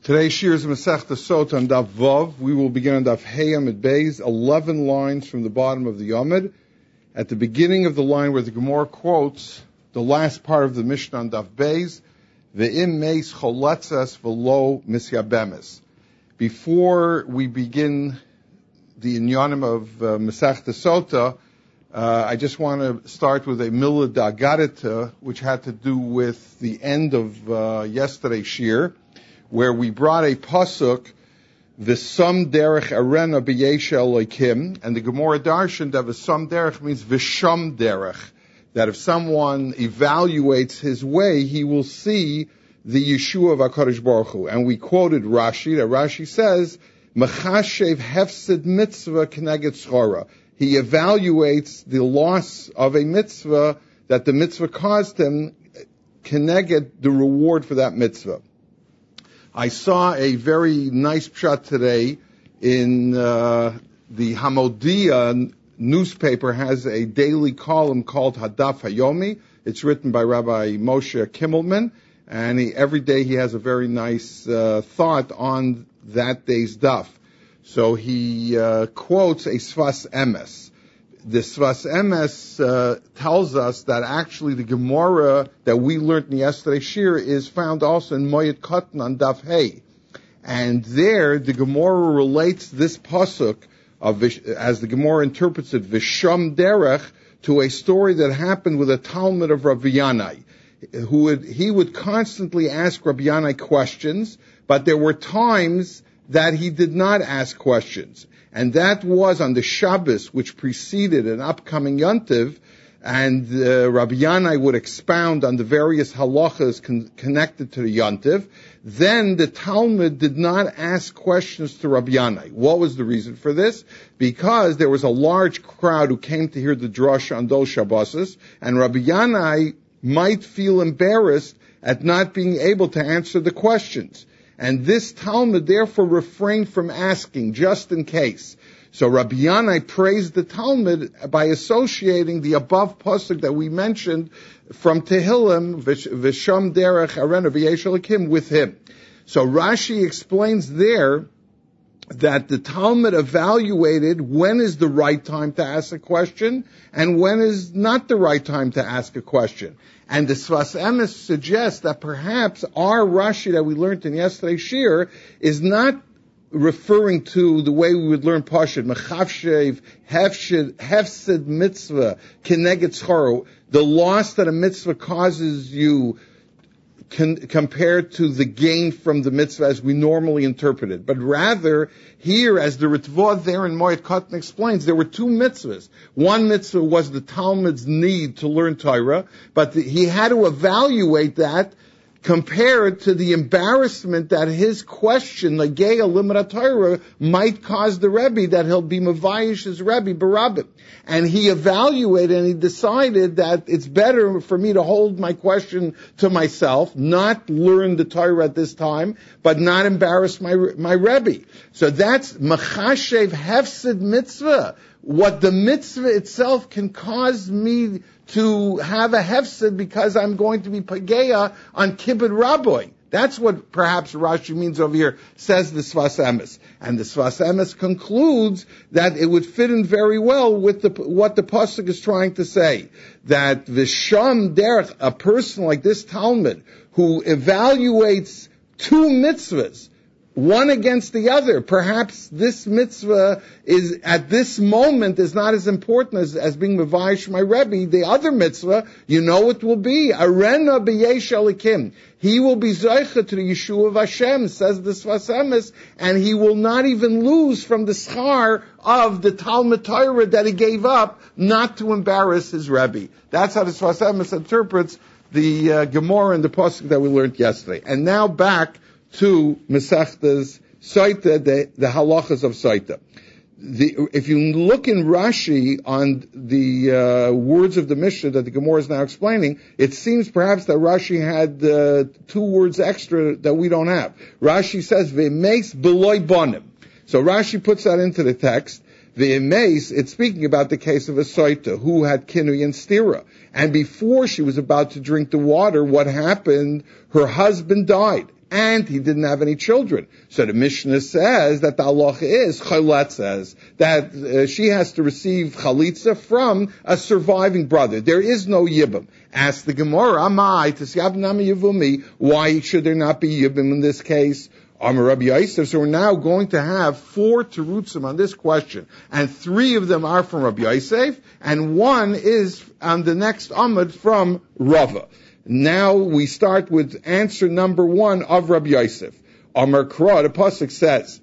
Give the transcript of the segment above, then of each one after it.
Today's shir is Masechta Sota on Daf Vav. We will begin on Daf Hey Amid Beis, 11 lines from the bottom of the Yomid. At the beginning of the line where the Gemara quotes the last part of the Mishnah on Daf Beis, Ve'im meis choletzes v'lo misyabemes. Before we begin the inyanim of Masechta Sota, I just want to start with a Milah D'Agadita, which had to do with the end of yesterday's shir, where we brought a pasuk, V'sam derech arena b'yesha Elokim, and the Gemara darshan that V'sam derech means V'sham derech, that if someone evaluates his way, he will see the Yeshua of HaKadosh Baruch Hu. And we quoted Rashi, that Rashi says, Mechashev hefsid mitzvah k'neged schora. He evaluates the loss of a mitzvah that the mitzvah caused him, k'neged the reward for that mitzvah. I saw a very nice pshat today in the Hamodia newspaper has a daily column called Hadaf Hayomi. It's written by Rabbi Moshe Kimmelman, and every day he has a very nice thought on that day's daf. So he quotes a Sfas Emes. The Sfas Emes tells us that actually the Gemara that we learned in yesterday's shir is found also in Moed Katan on Daf Hey. And there the Gemara relates this pasuk, as the Gemara interprets it, V'sham derech, to a story that happened with a Talmud of Rabbi Yanai. He would constantly ask Rabbi Yanai questions, but there were times that he did not ask questions. And that was on the Shabbos, which preceded an upcoming Yontiv, and Rabbi Yanai would expound on the various halachas connected to the Yontiv. Then the Talmud did not ask questions to Rabbi Yanai. What was the reason for this? Because there was a large crowd who came to hear the drasha on those Shabbos, and Rabbi Yanai might feel embarrassed at not being able to answer the questions. And this Talmud therefore refrained from asking, just in case. So Rabbi Yanai praised the Talmud by associating the above pasuk that we mentioned from Tehillim, V'sham derech arena b'yesh Elokim, with him. So Rashi explains there that the Talmud evaluated when is the right time to ask a question and when is not the right time to ask a question. And the Sfas Emes suggests that perhaps our Rashi that we learned in yesterday's shir is not referring to the way we would learn Pashut, Mechavshev, Hefsid mitzvah, Keneged scharo, the loss that a mitzvah causes you compared to the gain from the mitzvah as we normally interpret it. But rather, here, as the Ritva there in Moed Katan explains, there were two mitzvahs. One mitzvah was the Talmud's need to learn Torah, but he had to evaluate that compared to the embarrassment that his question, Nageya Limrat Torah, might cause the Rebbe, that he'll be Mavayish his Rebbe, Barabit. And he evaluated and he decided that it's better for me to hold my question to myself, not learn the Torah at this time, but not embarrass my Rebbe. So that's Machashev Hefsid Mitzvah. What the mitzvah itself can cause me to have a hefsid because I'm going to be pageya on kibbud rabbi. That's what perhaps Rashi means over here, says the Sfas Emes. And the Sfas Emes concludes that it would fit in very well with what the pasuk is trying to say. That V'sham derech, a person like this Talmud, who evaluates two mitzvahs, one against the other. Perhaps this mitzvah is, at this moment, is not as important as being Mavayish my Rebbe. The other mitzvah, you know it will be, Arena b'yesh Elokim. He will be Zoicha to the Yeshua of Hashem, says the Sfas Emes, and he will not even lose from the schar of the Talmud Torah that he gave up not to embarrass his Rebbe. That's how the Sfas Emes interprets the Gemara and the pasuk that we learned yesterday. And now back to Masechta's Saita, the halachas of Saita. If you look in Rashi on the words of the Mishnah that the Gemara is now explaining, it seems perhaps that Rashi had 2 words extra that we don't have. Rashi says, V'meis b'loi bonim. So Rashi puts that into the text. V'meis, it's speaking about the case of a Saita who had kinui and stira. And before she was about to drink the water, what happened? Her husband died. and he didn't have any children. So the Mishnah says that the halacha is, Cholet says, that she has to receive chalitza from a surviving brother. There is no yibum. Ask the Gemara, Amai, Tisyab Nami Yivumi, why should there not be yibum in this case? Amar Rabbi Yosef. So we're now going to have 4 terutzim on this question, and 3 of them are from Rabbi Yosef, and 1 is on the next Amud from Rava. Now we start with answer number 1 of Rabbi Yosef. Amar Kra, the pasuk says,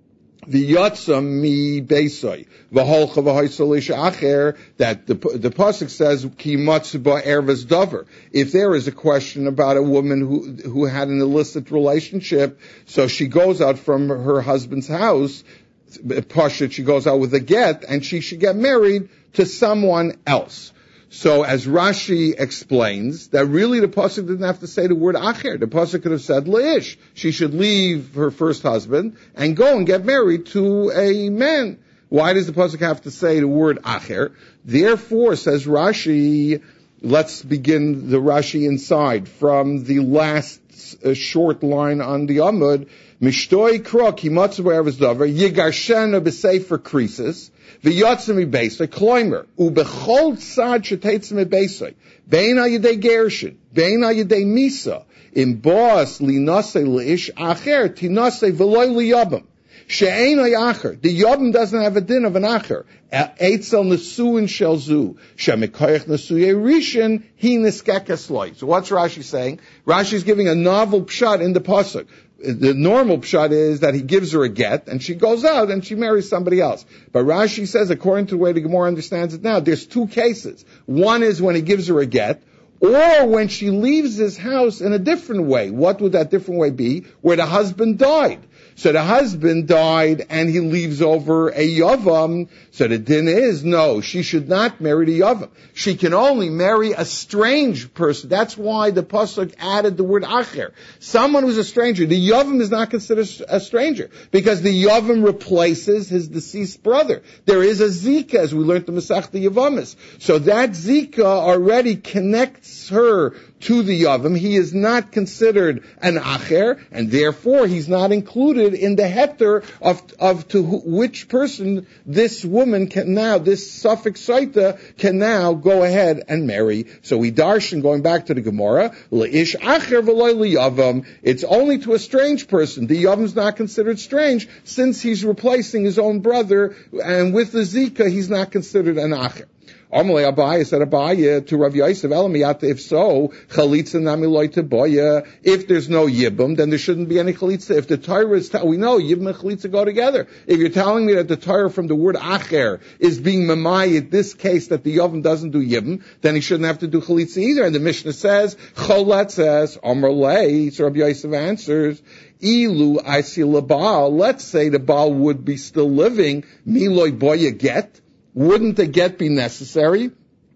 V'yatsa mi beisai v'holcha v'hoysel ish acher, that the pasuk says ki matzu ba'ervas davar. If there is a question about a woman who had an illicit relationship, so she goes out from her husband's house, pashut, she goes out with a get, and she should get married to someone else. So as Rashi explains, that really the pasuk didn't have to say the word acher. The pasuk could have said leish. She should leave her first husband and go and get married to a man. Why does the pasuk have to say the word acher? Therefore, says Rashi, let's begin the Rashi inside from the last short line on the Amud. Mishtoi krok himatzu b'ervas davar yigarshena b'sefer krisis v'yatzim beisay kloimer ubechol tzad shetetzim beisay bein ayidei gershin bein ayidei misa im boas linasei leish acher tinasei v'loy liyabam she'ein acher. The yabam doesn't have a din of an acher. Eitzel nesuin shel zu shemikoyach nesuyei rishon he niskekes loy. So what's Rashi saying? Rashi's giving a novel pshat in the pasuk. The normal pshat is that he gives her a get, and she goes out and she marries somebody else. But Rashi says, according to the way the Gemara understands it now, there's 2 cases. One is when he gives her a get, or when she leaves his house in a different way. What would that different way be? Where the husband died. So the husband died and he leaves over a yavam. So the din is, no, she should not marry the yavam. She can only marry a strange person. That's why the pasuk added the word acher. Someone who's a stranger. The yavam is not considered a stranger because the yavam replaces his deceased brother. There is a zika, as we learned in Masechta Yavamis. So that zika already connects her to the yavam. He is not considered an acher, and therefore he's not included in the heter of to which person this woman can now, this suffix saita can now go ahead and marry. So we darshan, going back to the Gemara, leish acher v'loy liyavam. It's only to a strange person. The yavam's not considered strange since he's replacing his own brother, and with the zika he's not considered an acher. Amalei Abaye said Abaye to Rav Yosef, Elamiyata, if so, chalitza nami loy teboya. If there's no yibum, then there shouldn't be any chalitza. If the Torah is, we know yibum and chalitza go together. If you're telling me that the Torah from the word acher is being mamayit, this case that the yavim doesn't do yibum, then he shouldn't have to do chalitza either. And the Mishnah says, cholet says, Amalei, so Rav Yosef answers, Ilu aisi labal, let's say the Baal would be still living, miloy boya get. Wouldn't a get be necessary?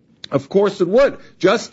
Of course it would. Just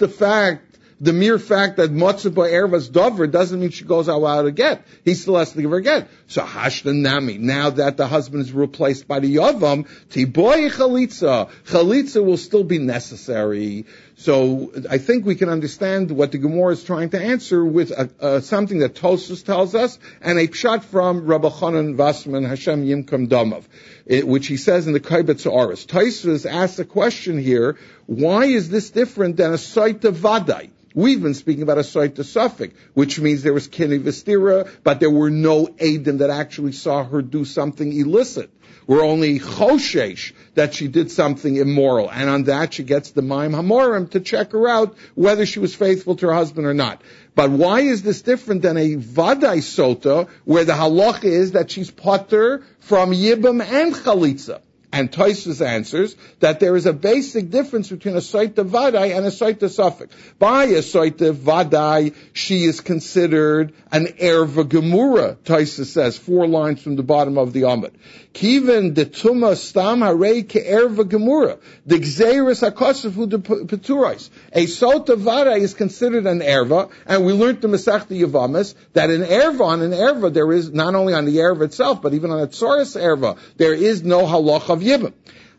the mere fact that Motzah Ba'ervas Dover doesn't mean she goes out without a get. He still has to give her a get. So Hashda Nami, now that the husband is replaced by the Yavam, Tiboy Chalitza. Chalitza will still be necessary. So I think we can understand what the Gemara is trying to answer with something that Tosfos tells us, and a pshat from Rabbi Chanan Vassman Hashem Yimkam Damav, which he says in the Kaibetz Aris. Tosfos asks a question here, why is this different than a Saita Vadai? We've been speaking about a Saita Suffolk, which means there was Kini Vestira, but there were no Eidim that actually saw her do something illicit. We're only choshesh that she did something immoral, and on that she gets the Maim Hamorim to check her out whether she was faithful to her husband or not. But why is this different than a Vadai Sota, where the halacha is that she's potter from Yibam and Chalitza? And Tosfos answers that there is a basic difference between a Saita Vadai and a Saita Suffolk. By a Saita Vadai, she is considered an Erva Gemura, Tosfos says, 4 lines from the bottom of the Amud. Kiven de Tuma Stam Harei Ke Erva Gemura, the Gzeiris HaKosafu de Peturais. A Saita Vadai is considered an Erva, and we learned the Masechta Yavamis that on an Erva there is, not only on the Erva itself, but even on a Tzoras Erva, there is no halach of Yibam.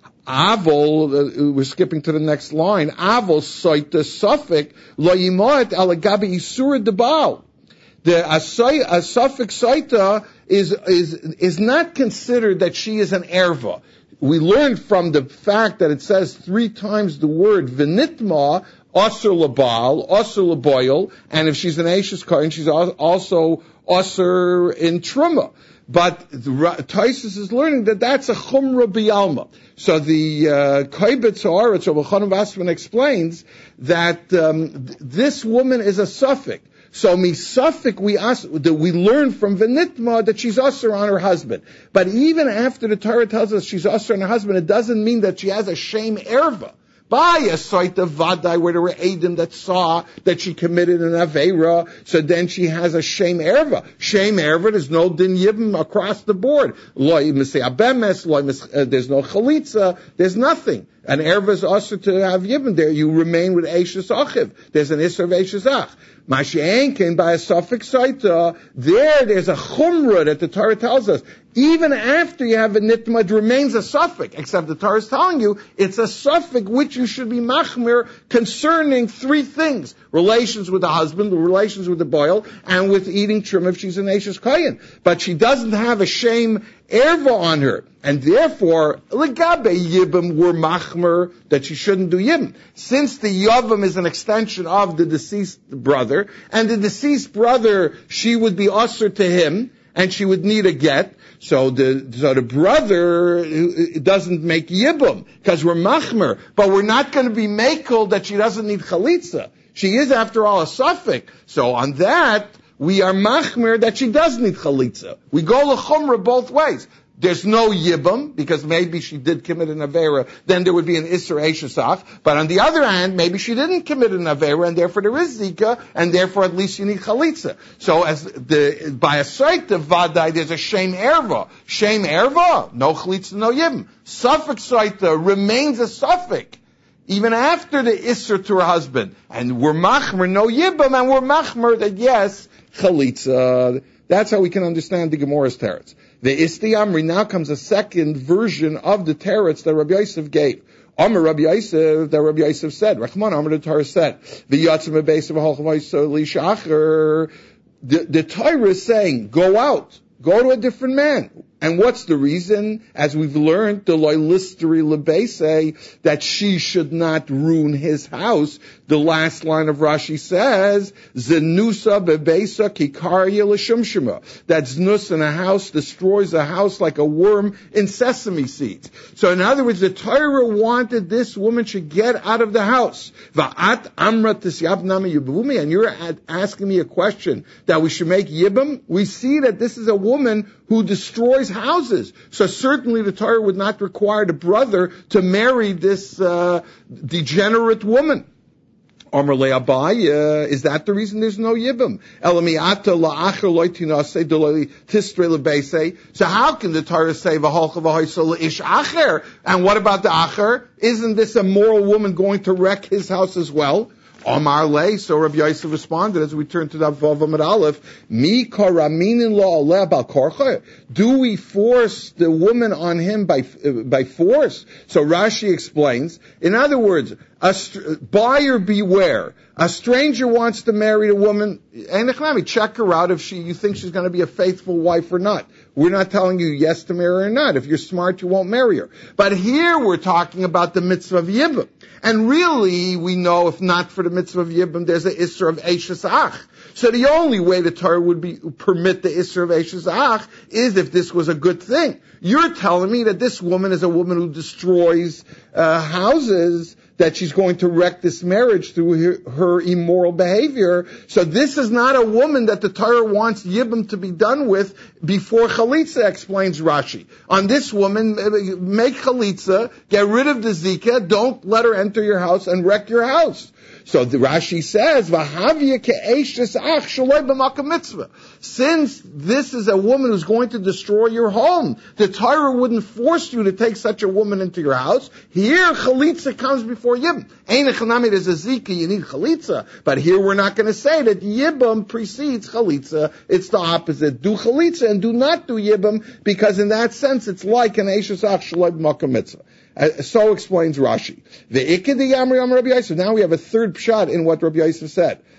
Avol, we're skipping to the next line. Avol soita suffik lo yimoet alagabi isura debal. a suffix saita is not considered that she is an erva. We learned from the fact that it says 3 times the word v'nitma, Osir Labal, Osir Laboil, and if she's an Ashes Kohen, she's also Osir in Truma. But Taisus is learning that that's a Chumra B'Yalma. So the Koibetz Haaretz, Rabbi Chanan Wasserman explains that this woman is a suffix. So misafik we learn from Venitma that she's usher on her husband. But even after the Torah tells us she's usher on her husband, it doesn't mean that she has a shame erva. By a site of Vadai where there were Adam that saw that she committed an Aveira, so then she has a shame erva. Shame erva, there's no din yibim across the board. There's no chalitza, there's nothing. An erva is also to have yibim there. You remain with Eishes Achiv. There's an Isser of Eishes Ach. Mashiach by a suffix saita, there's a chumrah that the Torah tells us. Even after you have a nitma, it remains a suffix, except the Torah is telling you it's a suffix which you should be machmir concerning 3 things. Relations with the husband, the relations with the boil, and with eating trim if she's an Ashes Kohen. But she doesn't have a shame erva on her. And therefore, legabe yibam were machmer that she shouldn't do yibam. Since the yavam is an extension of the deceased brother, and the deceased brother, she would be usher to him, and she would need a get. So the brother doesn't make yibam, because we're machmer, but we're not going to be makel that she doesn't need chalitza. She is, after all, a suffix. So on that, we are machmer that she does need chalitza. We go l'chumra both ways. There's no yibam, because maybe she did commit an avera, then there would be an isser eshesach. But on the other hand, maybe she didn't commit an avera, and therefore there is zika, and therefore at least you need chalitza. So by a site of vadai, there's a shame erva. Shame erva, no chalitza, no yibam. Suffix site remains a suffix, even after the isser to her husband. And we're machmer, no yibam, and we're machmer that yes, chalitza. That's how we can understand the Gemara's teretz. The Isti Amri, now comes a second version of the teretz that Rabbi Yosef gave. Amar Rabbi Yosef, that Rabbi Yosef said, Rachman Amar the Torah said, V'yatzim b'beis of ha'chavayso lishacher. The Torah is saying, go out, go to a different man. And what's the reason? As we've learned, the loylisteri lebese, that she should not ruin his house. The last line of Rashi says, Zenusa bebesa kikarya l'shumshima. That znus in a house destroys a house like a worm in sesame seeds. So in other words, the Torah wanted this woman should get out of the house. Va'at amra tisyab nama yibumi. And you're asking me a question that we should make yibam? We see that this is a woman who destroys houses. So certainly the Torah would not require the brother to marry this degenerate woman. Amar le'abai, is that the reason there's no yibam? Elamiata la'acher loitinase deloi tistre lebeise. So how can the Torah say v'holcha v'hoisel ish acher? And what about the acher? Isn't this a moral woman going to wreck his house as well? Amar le, so Rabbi Yosef responded as we turn to the Vav Amud Aleph, Mi karaminin lo aleh bal korcha? Do we force the woman on him by force? So Rashi explains, in other words, buyer beware. A stranger wants to marry a woman, and check her out if you think she's going to be a faithful wife or not. We're not telling you yes to marry her or not. If you're smart, you won't marry her. But here we're talking about the mitzvah of Yibam. And really, we know if not for the mitzvah of Yibam, there's the Isser of Eishes Ach. So the only way the Torah would permit the Isser of Eishes Ach is if this was a good thing. You're telling me that this woman is a woman who destroys houses, that she's going to wreck this marriage through her immoral behavior. So this is not a woman that the Torah wants Yibam to be done with before Chalitza, explains Rashi. On this woman, make Chalitza, get rid of the Zika, don't let her enter your house and wreck your house. So the Rashi says, "V'havya ke'eshes ach shaloi b'makam mitzvah." Since this is a woman who's going to destroy your home, the Torah wouldn't force you to take such a woman into your house. Here, chalitza comes before yibam. Ein echanami, there's a zika, you need chalitza. But here we're not going to say that yibam precedes chalitza. It's the opposite. Do chalitza and do not do yibam, because in that sense, it's like an eshes ach shaloi b'makam mitzvah. So explains Rashi. The Ikedi Yamri Am Rabbi Yosef. Now we have a third pshat in what Rabbi Yosef said.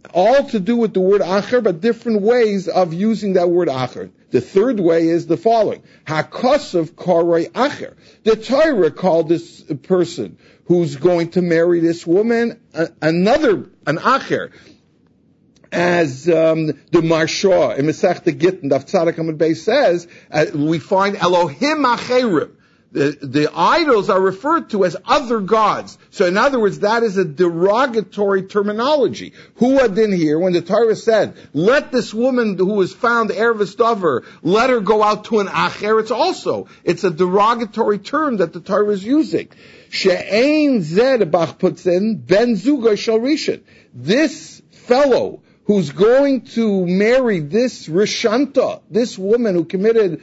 all to do with the word acher, but different ways of using that word acher. The third way is the following. Hakosav karei acher. The Torah called this person who's going to marry this woman an acher. As the Marsha in Masechta Gittin, Daf Tzadik Amud Beis says, we find Elohim Acherim. The idols are referred to as other gods. So in other words, that is a derogatory terminology. Who adin here, when the Torah said, let this woman who was found Ervis Dover, let her go out to an Acher, it's a derogatory term that the Torah is using. She'ein zed bach putzin ben zuga shel rishon. This fellow who's going to marry this Rishanta, this woman who committed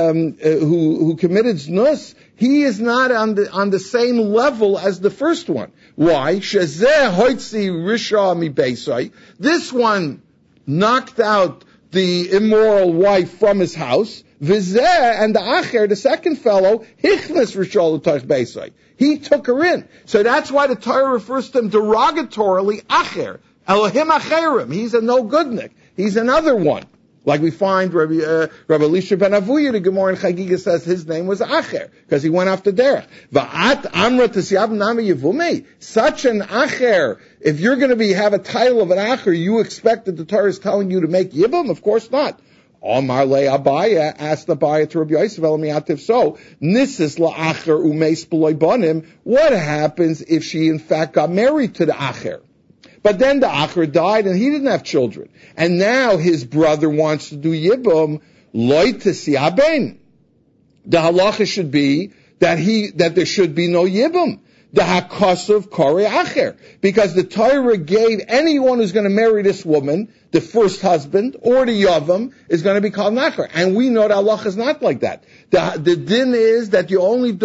znus, he is not on the same level as the first one. Why? Shezeh hoitzi risha mi beisai. This one knocked out the immoral wife from his house. Vizeh, and the acher, the second fellow, hichnas risha l'toich beisai. He took her in. So that's why the Torah refers to him derogatorily, acher. Elohim Acherim. He's a no-goodnik. He's another one. Like we find Rabbi Elisha ben Avuya, the Gemara in Chagiga says his name was Acher, because he went after derech. Va'at amra t'siyav nami yivumei. Such an Acher, if you're going to have a title of an Acher, you expect that the Torah is telling you to make Yibum? Of course not. Omar le Abaya, asked Abaya to Rabbi Yosef Elamiativ, so, Nisis la'acher umeis b'loi banim, what happens if she in fact got married to the Acher? But then the Acher died and he didn't have children. And now his brother wants to do Yibum, loy tesiaben. The halacha should be that there should be no Yibum. The hakosav korei acher. Because the Torah gave anyone who's going to marry this woman, the first husband, or the yavam, is going to be called acher. And we know the halacha is not like that. The din is that you don't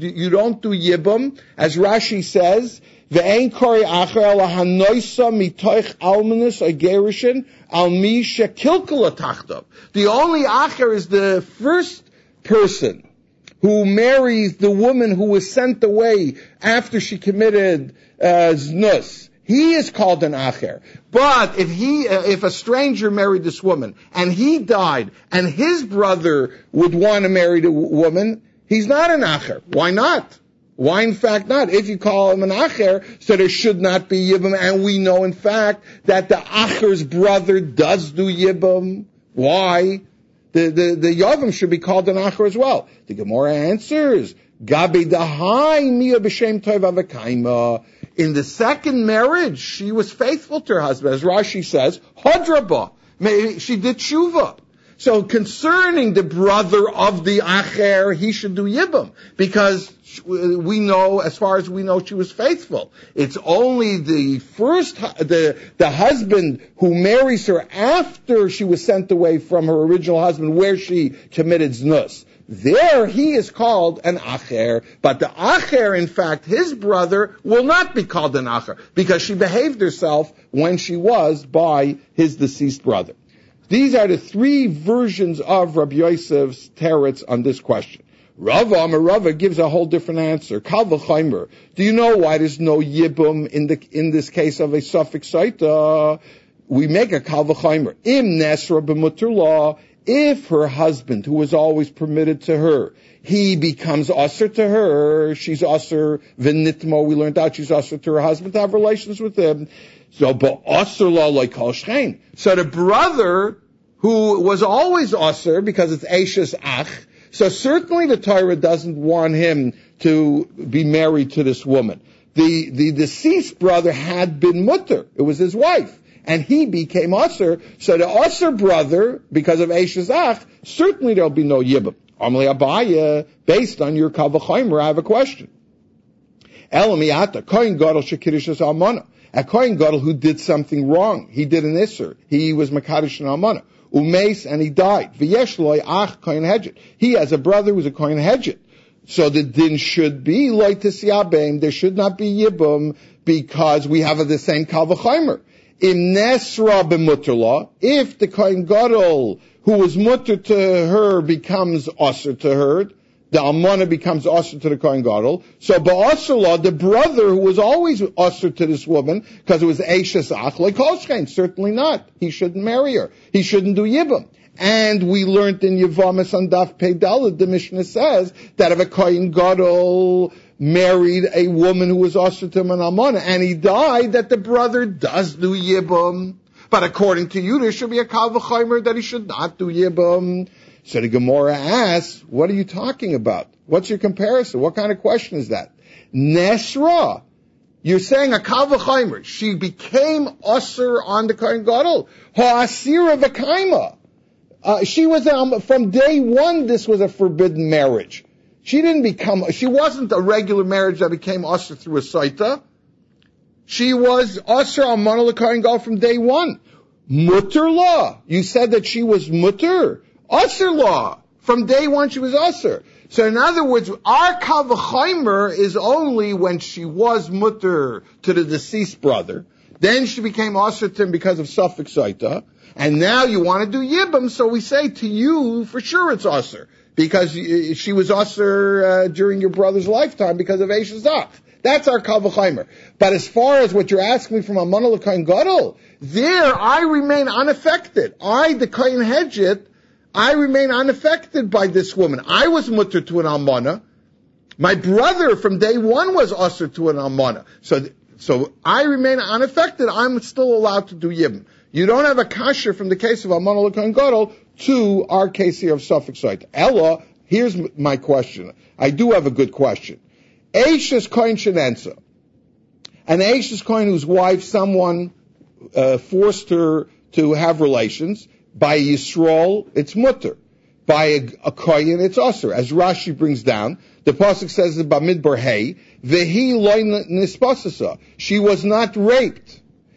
do Yibum, as Rashi says, Ve'ein korei acher ala hanoisa mitoich almanus agerishin al mi shekilkala tachtav. The only acher is the first person who marries the woman who was sent away after she committed znus. He is called an acher. But if a stranger married this woman and he died and his brother would want to marry the woman, he's not an acher. Why not? Why in fact not? If you call him an acher, so there should not be yibum, and we know in fact that the acher's brother does do yibum. Why? The yavam should be called an acher as well. The Gemara answers, Gabi dahai miya b'shem tov avakaima. In the second marriage, she was faithful to her husband. As Rashi says, Hadraba. She did tshuva. So concerning the brother of the acher, he should do yibum, because we know, as far as we know, she was faithful. It's only the husband who marries her after she was sent away from her original husband, where she committed znus. There he is called an acher, but the acher, in fact, his brother, will not be called an acher, because she behaved herself when she was by his deceased brother. These are the three versions of Rabbi Yosef's teretz on this question. Rava gives a whole different answer. Kal v'chaimer. Do you know why there's no yibum in this case of a suffix saita? We make a kal v'chaimer. Im nesra b'muter law. If her husband, who was always permitted to her, he becomes usher to her, she's usher v'nitmo. We learned out she's usher to her husband to have relations with him. So, but usher law like kol shchein. So the brother who was always usher because it's eishes ach. So certainly the Torah doesn't want him to be married to this woman. The deceased brother had been mutter. It was his wife. And he became usher. So the usher brother, because of Eishes Ach, certainly there'll be no yibum. Amalei Abaya, based on your Kal v'chaimer, I have a question. Elamiyata, Kohen Gadol shekiddushas almana. A Kohen Gadol who did something wrong. He did an isser. He was makadosh an almana. Umeis, and he died. V'yesh loy ach kohen hedget. He has a brother who's a kohen hedget. So the din should be loy tisyabeim. There should not be yibum because we have the same kal v'chaimer. Im nesra b'muterla. If the kohen gadol who was mutter to her becomes usher to her, the almana becomes usher to the Kohen Gadol. So ba'asr the brother who was always usher to this woman, because it was Eishes Ach, like Kolshchein, certainly not. He shouldn't marry her. He shouldn't do Yibam. And we learned in Yevamis on Daf Pei Daled, the Mishnah says that if a Kohen Gadol married a woman who was usher to him an almana, and he died, that the brother does do Yibam. But according to you, there should be a Kal V'Chomer that he should not do Yibam. So the Gemara asks, what are you talking about? What's your comparison? What kind of question is that? Nesra. You're saying a Kal V'Chomer. She became usher on the Kohen Gadol. Ha'asira v'kaima. She was, from day one, this was a forbidden marriage. She wasn't a regular marriage that became usher through a saita. She was usher on Monol Kohen Gadol from day one. Mutter law. You said that she was mutter. Usher law. From day one she was usher. So in other words, our Kal V'Chomer is only when she was mutter to the deceased brother. Then she became usher to him because of suffix saita. And now you want to do Yibam, so we say to you, for sure it's usher. Because she was usher during your brother's lifetime because of Eishes Ach. That's our Kal V'Chomer. But as far as what you're asking me from a Monol Kohen Gadol, there I remain unaffected. The Kohen Hedjit, I remain unaffected by this woman. I was mutter to an almana. My brother from day one was usher to an almana. So I remain unaffected. I'm still allowed to do Yibam. You don't have a kasher from the case of Monol Kohen Gadol to our case here of suffix saita. Ella, here's my question. I do have a good question. Eishes Kohen Shenensa. An Eishes Kohen whose wife, someone forced her to have relations. By Yisrael, it's mutter. By a Kohen, it's usher. As Rashi brings down, the pasuk says in Bamidbar Hey, Vehi loy nispasasa. She was not raped.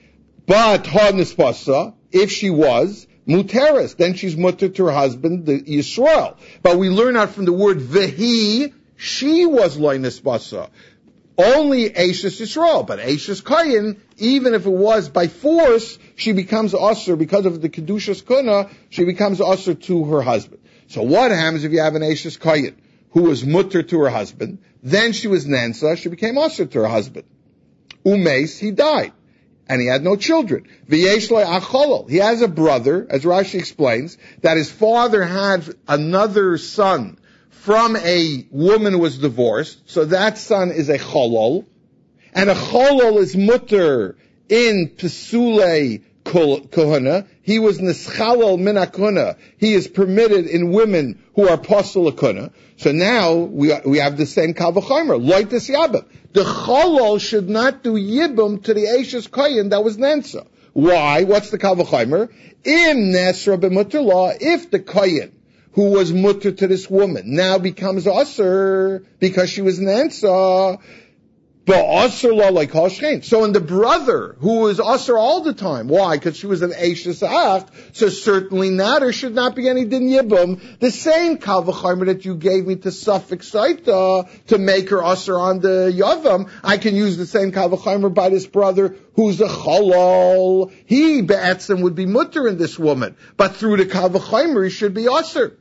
But ha nispasa, if she was, muteris, then she's mutter to her husband, the Yisrael. But we learn out from the word Vehi, she was loy nispasa. Only Eishes Yisrael, but Eishes Kohen, even if it was by force, she becomes usher because of the Kedushas Kuna, she becomes usher to her husband. So what happens if you have an Eishes Kohen who was mutter to her husband, then she was Nansa, she became usher to her husband. Umeis, he died, and he had no children. V'yesh lo acholol, he has a brother, as Rashi explains, that his father had another son from a woman who was divorced, so that son is a cholol, and a cholol is mutter in Pesule Kohana. He was nischalol min hakuna. He is permitted in women who are pasul hakuna. So now we have the same Kal V'Chomer, loitis yabim. The cholol should not do yibum to the Eishes Kohen that was Nansa. Why? What's the Kal V'Chomer? Im nesra b'mutter law, if the Kohen who was mutter to this woman now becomes usher because she was Nansa, but usher law like Hoshchein. So in the brother who was usher all the time, why? Because she was an Eishes Ach, so certainly not, there should not be any din yibum. The same Kal V'Chomer that you gave me to suffix saita to make her usher on the yavam, I can use the same Kal V'Chomer by this brother who's a cholol. He be'etzem would be mutter in this woman, but through the Kal V'Chomer he should be usher.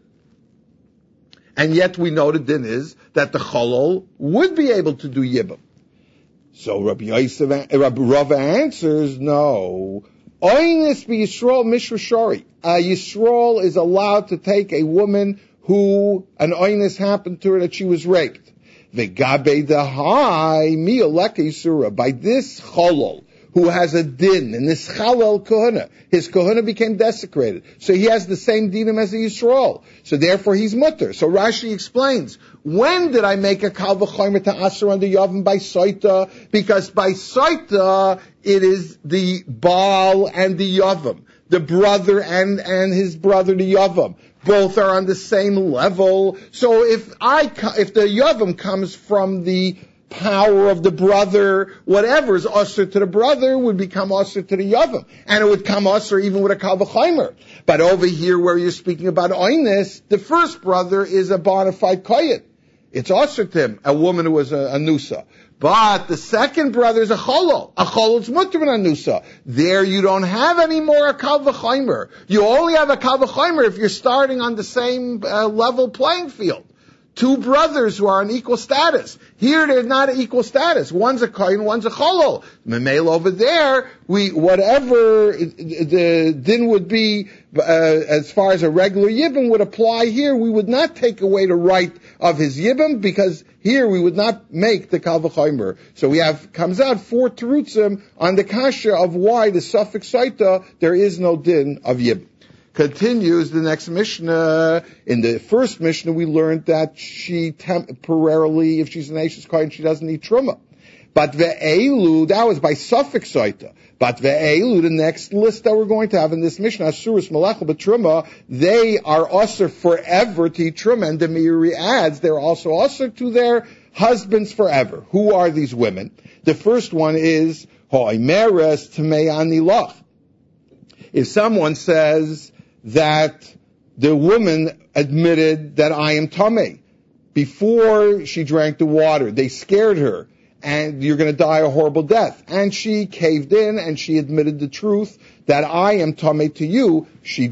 And yet we know the din is that the cholol would be able to do yibum. So Rabbi Rava answers, no. Oynis be Yisrael mishra. Yisrael is allowed to take a woman who an oynis happened to her that she was raped. Vegabe dahai mi aleka yisura. By this cholol, who has a din, and this chalal kohana, his kohana became desecrated. So he has the same dinim as a Yisrael. So therefore he's mutter. So Rashi explains, when did I make a Kal V'Chomer to Asher on the Yavam? By Saita? Because by Saita, it is the Baal and the Yavam. The brother and his brother, the Yavam. Both are on the same level. So if the Yavam comes from the power of the brother, whatever is usher to the brother would become usher to the yavam, and it would come usher even with a Kal V'Chomer. But over here where you're speaking about oynis, the first brother is a bona fide kohen. It's usher to him, a woman who was a nusa. But the second brother is a cholol. A cholol is mutter in a nusa. There you don't have any more a Kal V'Chomer. You only have a Kal V'Chomer if you're starting on the same level playing field. two brothers who are on equal status. Here they're not an equal status. One's a kohen, one's a cholol. Memel over there, whatever the din would be as far as a regular yibum would apply here, we would not take away the right of his yibum, because here we would not make the kal v'chomer. So comes out 4 terutzim on the kasha of why the suffix saita, there is no din of yibum. Continues the next Mishnah. In the first Mishnah, we learned that she temporarily, if she's an Eishes Kohen, she doesn't need truma. But ve'elu, that was by suffix saita. But ve'elu, the next list that we're going to have in this Mishnah, Asuris Malachal B'Truma, they are usher forever to eat truma. And the Meiri adds, they're also usher to their husbands forever. Who are these women? The first one is Ha'omeres Tamei Ani Lach. If someone says that the woman admitted that I am tamei before she drank the water, they scared her, and you're going to die a horrible death. And she caved in, and she admitted the truth that I am tamei to you.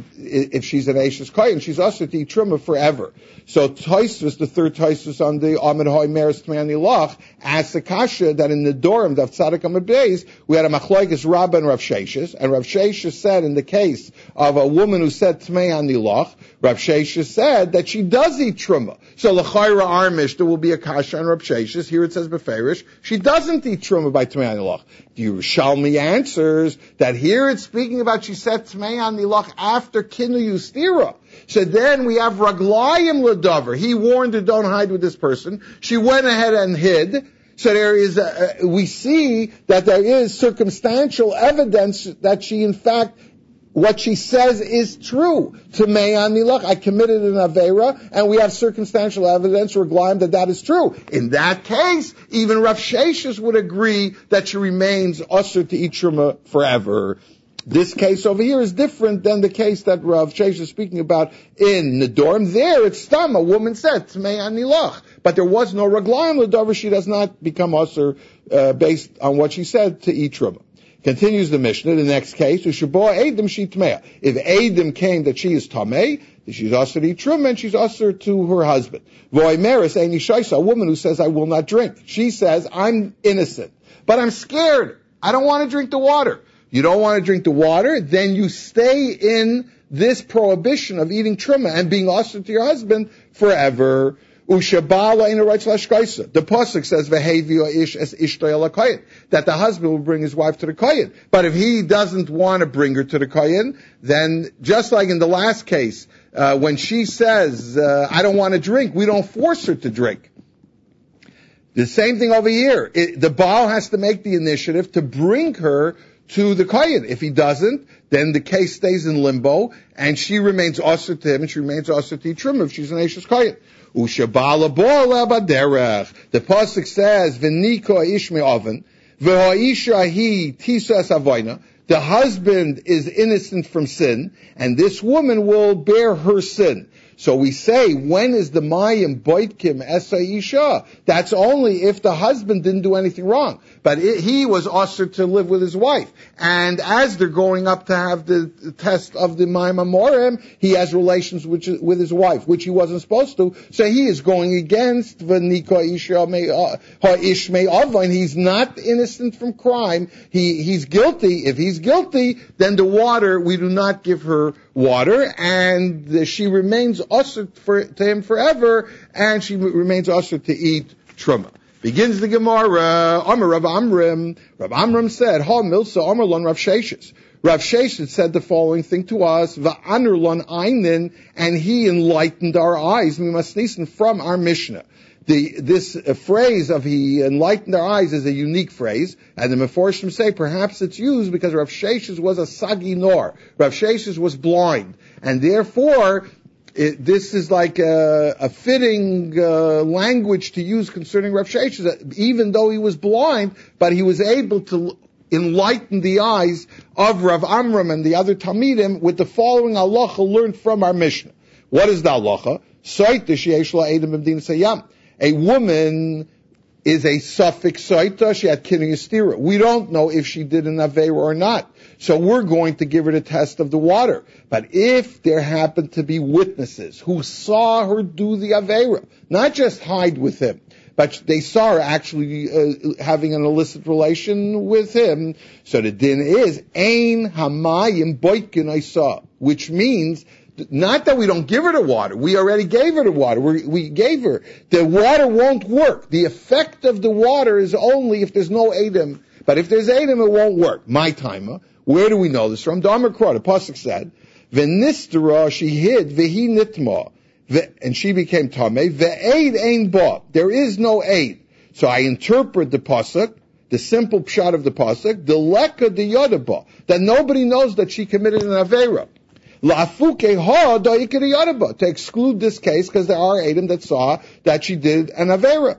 If she's an Eishes Kohen, she's also to eat truma forever. So Tosfos, the third Tosfos on the Amid Ha'omeres Tamei Ani Lach, asks the kasha that in the Dorim of Tzadik Amid Beis, we had a machlokes Rabba and Rav Sheshes, and Rav Sheshes said in the case of a woman who said Tamei Ani Lach, Rav Sheshes said that she does eat truma. So l'chayra our Mishnah will be a kasha on Rav Sheshes. Here it says beferish, she doesn't eat truma by Tamei Ani Lach. The Yerushalmi answers that here it's speaking about she said Tamei Ani Lach after Kinu Yustira. So then we have Raglayim L'Davar. He warned her, don't hide with this person. She went ahead and hid. So there is, we see that there is circumstantial evidence that she, in fact, what she says is true. Tamei Ani Lach, I committed an Aveira, and we have circumstantial evidence, Raglayim, that is true. In that case, even Rav Sheshes would agree that she remains usher to eat truma forever. This case over here is different than the case that Rav Sheshes is speaking about in Nedorim. There, it's stam. A woman said, Tamei Ani Lach. But there was no Raglayim L'Davar. She does not become usher based on what she said to eat truma. Continues the Mishnah, the next case, Ushaboa Eidim Shi Tmeya. If Eidim came that she is Tamei, she's usher to eat truma, and she's usher to her husband. V'oimeres Eini Shaisa, a woman who says, I will not drink. She says, I'm innocent, but I'm scared. I don't want to drink the water. You don't want to drink the water, then you stay in this prohibition of eating truma and being usher to your husband forever. Ushabala in a right The pasuk says ish es that the husband will bring his wife to the kohen. But if he doesn't want to bring her to the kohen, then just like in the last case, when she says I don't want to drink, we don't force her to drink. The same thing over here. The Baal has to make the initiative to bring her to the kohen. If he doesn't, then the case stays in limbo, and she remains usher to him, and she remains usher to truma if she's an Eishes Kohen. Ushabala bola baderech. The pasuk says, "V'nika ish me'oven, v'ha'isha hi tisas avoina." The husband is innocent from sin, and this woman will bear her sin. So we say, when is the mayim boitkim esa isha? That's only if the husband didn't do anything wrong. But he was usher to live with his wife. And as they're going up to have the test of the mayim amorim, he has relations with his wife, which he wasn't supposed to. So he is going against v'nika isha ha'ish me'avon. He's not innocent from crime. He's guilty. If he's guilty, then the water, we do not give her water, and she remains usher to him forever, and she remains usher to eat truma. Begins the Gemara. Amar Rav Amram. Rav Amram said, Ha milsa Amar lon Rav Sheshes. Rav Sheshes said the following thing to us, Va'anur lon einin, and he enlightened our eyes, mimasnisen, from our Mishnah. This phrase of he enlightened our eyes is a unique phrase, and the Meforshim say perhaps it's used because Rav Sheshes was a sagi nor. Rav Sheshes was blind, and therefore this is like a fitting language to use concerning Rav Sheshes, even though he was blind, but he was able to enlighten the eyes of Rav Amram and the other Talmidim with the following halacha learned from our Mishnah. What is the halacha? A woman is a suffix saita. She had kinui stira. We don't know if she did an avera or not. So we're going to give her the test of the water. But if there happen to be witnesses who saw her do the avera, not just hide with him, but they saw her actually having an illicit relation with him, so the din is ein hamayim boitkin I saw, which means not that we don't give her the water. We already gave her the water. We gave her. The water won't work. The effect of the water is only if there's no Edom. But if there's Edom, it won't work. My timer. Where do we know this from? Damar Krah, the pasuk said, "V'nistera," she hid, "V'hi nitma," and she became tamei. Ve'ed ein ba. There is no aid. So I interpret the pasuk, the simple pshat of the pasuk, the leka de yodaba, that nobody knows that she committed an avera. To exclude this case, because there are Edom that saw that she did an avera.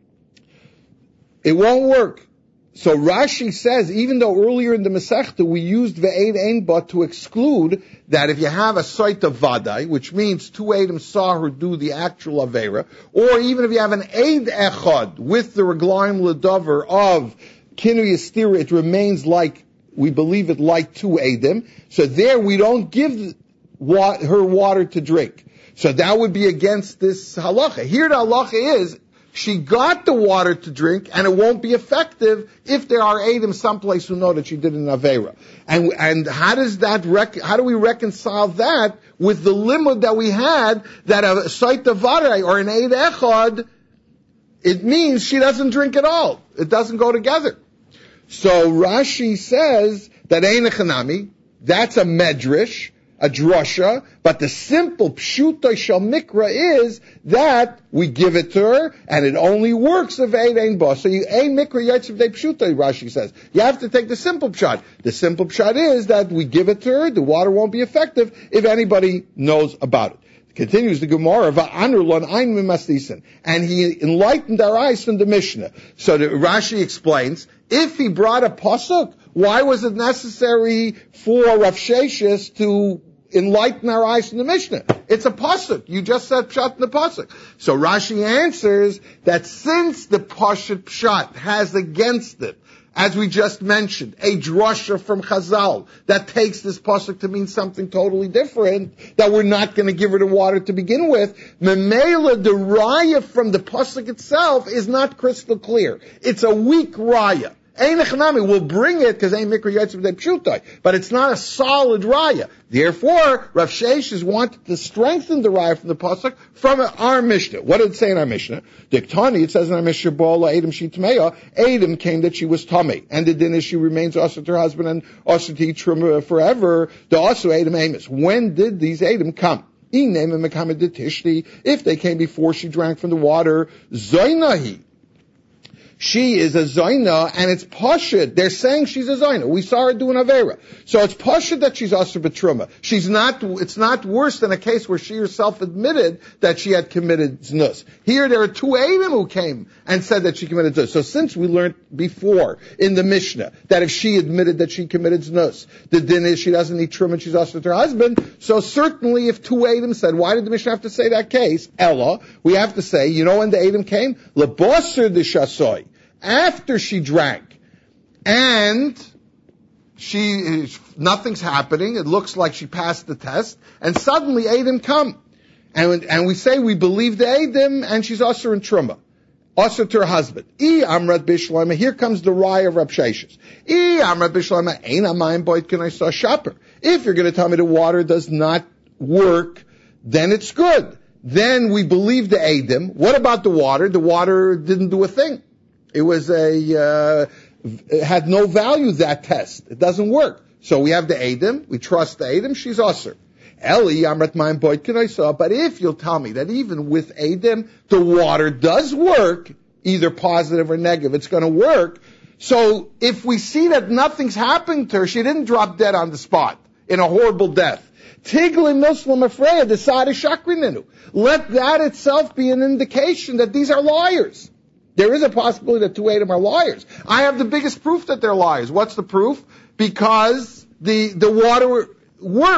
It won't work. So Rashi says, even though earlier in the Masechta we used ve'ed ein ba to exclude that if you have a saita vadai, which means two Edom saw her do the actual avera, or even if you have an eid echad with the reglaim ledavar of kinui yastira, it remains like, we believe it like two Edom. So there we don't give her water to drink. So that would be against this halacha. Here the halacha is, she got the water to drink, and it won't be effective if there are Edom someplace who know that she did an avera. And how does that how do we reconcile that with the limud that we had that a saita varai or an eid echad, it means she doesn't drink at all. It doesn't go together. So Rashi says that ein echanami, that's a medrash, a drasha, but the simple pshuta shel mikra is that we give it to her, and it only works if ein ein ba. So ein mikra yatziv de pshuta, Rashi says. You have to take the simple pshat. The simple pshat is that we give it to her, the water won't be effective if anybody knows about it. Continues the Gemara, and he enlightened our eyes from the Mishnah. So the Rashi explains, if he brought a pasuk, why was it necessary for Rav Sheshes to enlighten our eyes from the Mishnah? It's a pasuk. You just said pshat in the pasuk. So Rashi answers that since the pasuk pshat has against it, as we just mentioned, a drasha from Chazal that takes this pasuk to mean something totally different, that we're not going to give her the water to begin with, memela, the raya from the pasuk itself is not crystal clear. It's a weak raya. Ein echanami will bring it because ein mikra yatziv de pshutai, but it's not a solid raya. Therefore, Rav Sheshes wanted to strengthen the raya from the pasuk from our Mishnah. What did it say in our Mishnah? Diktani, it says in our Mishnah, Ba'ala Edom shitmeya, Edom came that she was tummy, and the din is she remains also to her husband and also to each forever. The also Edom Amos. When did these Edom come? If they came before she drank from the water, Zainahi. She is a Zaina, and it's Pashid. They're saying she's a Zaina. We saw her do an Avera. So it's Pashid that she's Asur B'Truma. It's not worse than a case where she herself admitted that she had committed Znus. Here there are two Eidim who came and said that she committed Znus. So since we learned before in the Mishnah that if she admitted that she committed Znus, the din is she doesn't need Truma, she's Asur to her husband. So certainly if two Eidim said, why did the Mishnah have to say that case? Ella, we have to say, you know when the Eidim came? Lebosser de Shasoy. After she drank, and nothing's happening, it looks like she passed the test, and suddenly Edom come. And we say we believe the Edom, and she's Asur and Truma. Asur to her husband. Amrat Bishloima, here comes the raya of Rav Sheshes. Amrat Bishloima, Ein Amayim Boit Can I saw shopper. If you're going to tell me the water does not work, then it's good. Then we believe the Edom. What about the water? The water didn't do a thing. It was it had no value, that test. It doesn't work. So we have the Edom, we trust the Edom, she's Asur. Eli, Amrat Mayim Boit Can I saw, but if you'll tell me that even with Edom, the water does work, either positive or negative, it's going to work. So if we see that nothing's happened to her, she didn't drop dead on the spot, in a horrible death. Tiglim Muslim Afreya, the Sada Shakrinenu. Let that itself be an indication that these are liars. There is a possibility that two Edom are liars. I have the biggest proof that they're liars. What's the proof? Because the water works.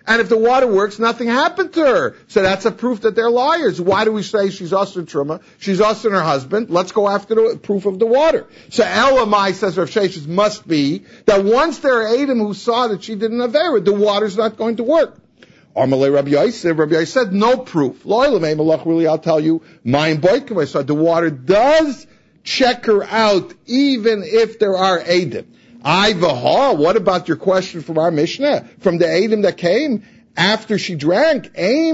And if the water works, nothing happened to her. So that's a proof that they're liars. Why do we say she's also truma? She's also her husband. Let's go after the proof of the water. So Elamai, says Rav Sheshes, must be that once there are Edom who saw that she did an Avera, the water's not going to work. Amalei Rabbi Yosef said, no proof. Lo'ilamei Malach, really, I'll tell you, Mayim Boikim, so the water does check her out, even if there are Edom. What about your question from our Mishnah? From the Edom that came after she drank? I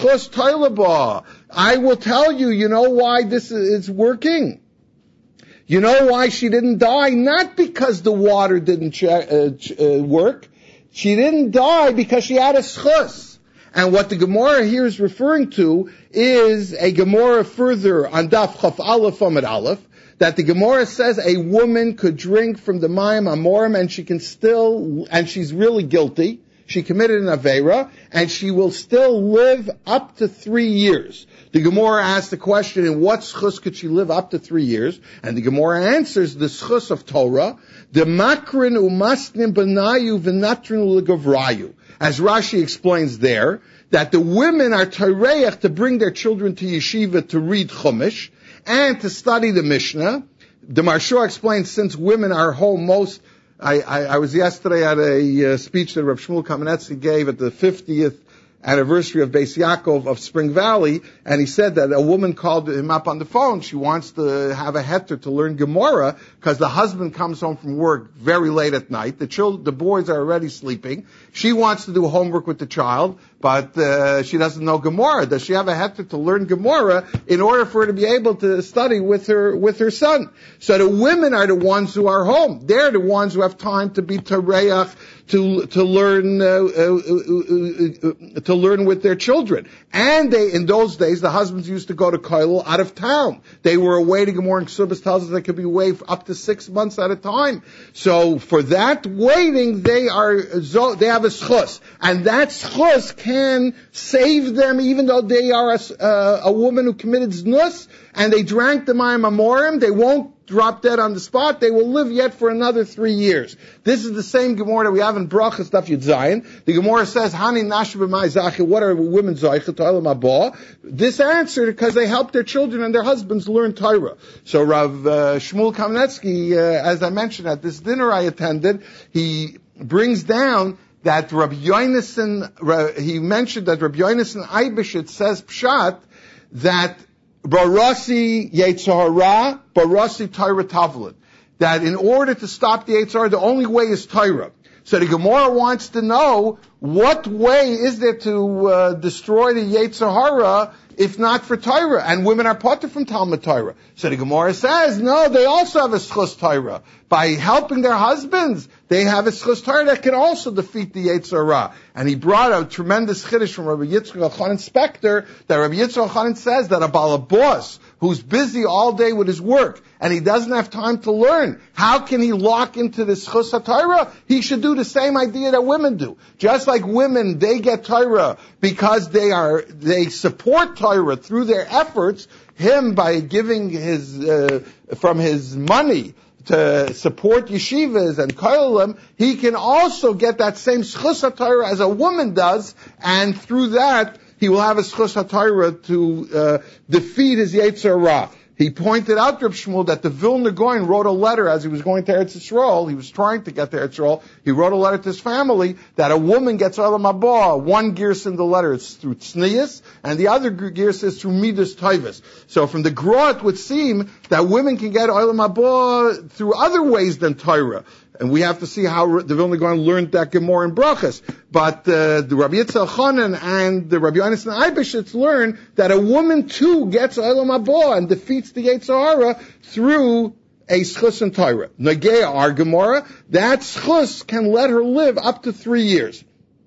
will tell you, you know why this is working? You know why she didn't die? Not because the water didn't work. She didn't die because she had a schus. And what the Gemara here is referring to is a Gemara further on Daf Chaf Aleph Amud Aleph, that the Gemara says a woman could drink from the Mayim Amorim and she can still, and she's really guilty, she committed an Aveira, and she will still live up to 3 years. The Gemara asks the question, in what schus could she live up to 3 years? And the Gemara answers the schus of Torah, the makrin umasnim benayu v'natrin u'legavrayu. As Rashi explains there, that the women are Toreach to bring their children to yeshiva to read Chumash, and to study the Mishnah. The Maharsha explains, since women are home most, I was yesterday at a speech that Rav Shmuel Kamenetsky gave at the 50th anniversary of Beis Yaakov of Spring Valley, and he said that a woman called him up on the phone. She wants to have a heter to learn Gemara because the husband comes home from work very late at night. The boys are already sleeping. She wants to do homework with the child, but she doesn't know Gemara. Does she have a heter to learn Gemara in order for her to be able to study with her son? So the women are the ones who are home. They're the ones who have time to be Toreach, to learn with their children. And in those days, the husbands used to go to Koilel out of town. They were away. The Gemara in Ksubas tells us they could be away for up to 6 months at a time. So for that waiting, they have a schus. And that schus can save them even though they are a woman who committed znus and they drank the Mayim Amorim. They won't drop dead on the spot. They will live yet for another 3 years. This is the same Gemara that we have in Brachas Daf Yud Zayin. The Gemara says, Hani Nash b'mai zachi, what are women zaych? This answered because they help their children and their husbands learn Torah. So Rav Shmuel Kamenetsky, as I mentioned at this dinner I attended, he brings down that Rabbi Yonason, he mentioned that Rabbi Yonason Eibishit says Pshat, that Barasi Yetzirah, Barasi Torah Tavlin. That in order to stop the Yetzirah, the only way is Torah. So the Gemara wants to know, what way is there to destroy the Yetzirah if not for Torah? And women are potter from Talmud Torah. So the Gemara says, no, they also have a schus Torah. By helping their husbands, they have a schus Torah that can also defeat the Yetzirah. And he brought a tremendous chiddush from Rabbi Yitzchak Elchanan Spector, that Rabbi Yitzchak Elchanan says that a balabos who's busy all day with his work and he doesn't have time to learn, how can he lock into this schus Torah? He should do the same idea that women do. Just like women, they get Torah because they support Torah through their efforts. Him, by giving from his money to support yeshivas and kollel, he can also get that same schus Torah as a woman does, and through that he will have a schus Torah to defeat his Yetzirah. He pointed out to Reb Shmuel that the Vilna Gaon wrote a letter as he was going to Eretz Yisrael. He was trying to get to Eretz Yisrael. He wrote a letter to his family that a woman gets Olam Haba. One gears in the letter is through Tznius, and the other gears is through Midas Taivas. So from the Gra it would seem that women can get Olam Haba through other ways than Torah. And we have to see how the Vilna Gaon learned that Gemara in Brachas. But the Rabbi Yitzchak Elchanan and the Rabbi Yonason Eibishitz learn that a woman too gets Olam Haba and defeats the Yetzirah through a schus in Torah. Nagea, our Gemara, that schus can let her live up to 3 years.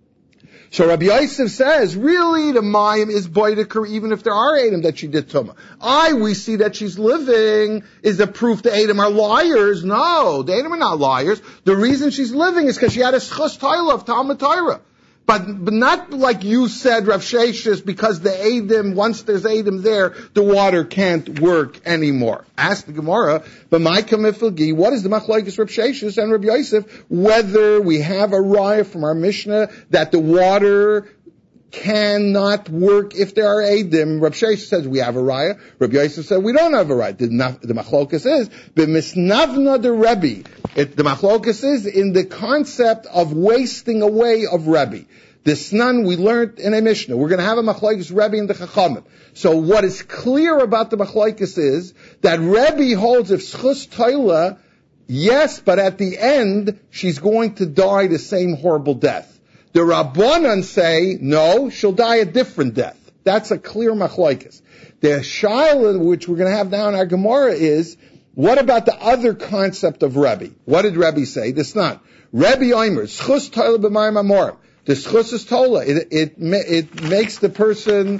So Rabbi Yosef says, really, the Mayim is boidikar, even if there are Edom that she did Tumah. We see that she's living is the proof the Edom are liars. No, the Edom are not liars. The reason she's living is because she had a schus Torah of Talmud Torah. But not like you said, Rav Sheshes, because the Eidim, once there's Eidim there, the water can't work anymore. Ask the Gemara, but my kamifilgi, what is the machlokes Rav Sheshes and Rav Yosef, whether we have a raya from our Mishnah that the water cannot work if there are Eidim. Rav Sheshes says we have a raya. Rav Yosef said we don't have a raya. The machlokes is, b'misnavna de Rebbe. The machlokes is in the concept of wasting away of Rebbe. The Snan we learned in a Mishnah. We're going to have a machlokes Rebbe in the Chachamim. So what is clear about the machlokes is that Rebbe holds if schus toila, yes, but at the end she's going to die the same horrible death. The Rabbanan say no, she'll die a different death. That's a clear machlokes. The shaila which we're going to have now in our Gemara is, what about the other concept of Rebbe? What did Rebbe say? The Snan. Rebbe Omer, schus toila b'mayim amorim. The schus is tola. It makes the person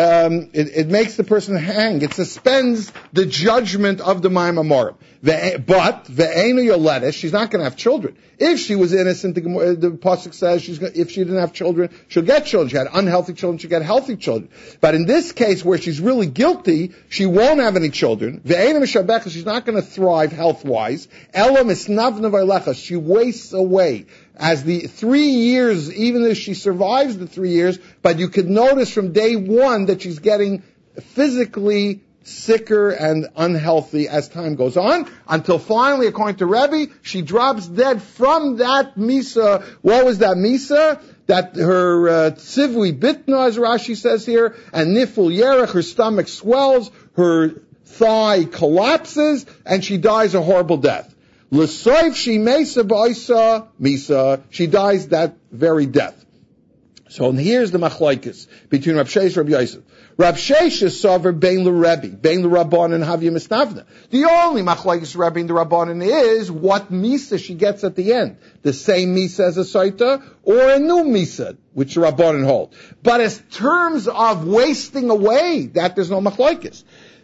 it makes the person hang. It suspends the judgment of the mayim amorim. But ve'enu yoledes, she's not going to have children. If she was innocent, the pasuk says if she didn't have children, she'll get children. She had unhealthy children, she'll get healthy children. But in this case, where she's really guilty, she won't have any children. Ve'enu mishabecha, she's not going to thrive health-wise. Ela misnavna v'lecha, she wastes away. As the 3 years, even if she survives the 3 years, but you could notice from day one that she's getting physically sicker and unhealthy as time goes on, until finally, according to Rebbe, she drops dead from that misa. What was that misa? That her tzivui bitna, as Rashi says here, and niful yerech, her stomach swells, her thigh collapses, and she dies a horrible death. L'soif she mesa ba'isa misa, she dies that very death. So here's the machlokes between Rav Sheshes and Rav Yosef. Rav Sheshes sover bein l'Rebbe, bein l'Rabbanan havya misnavna. The only machlokes Rebbe and the Rabbanan is what misa she gets at the end. The same misa as a saita, or a new misa, which the Rabbanan hold. But as terms of wasting away, that there's no machlokes.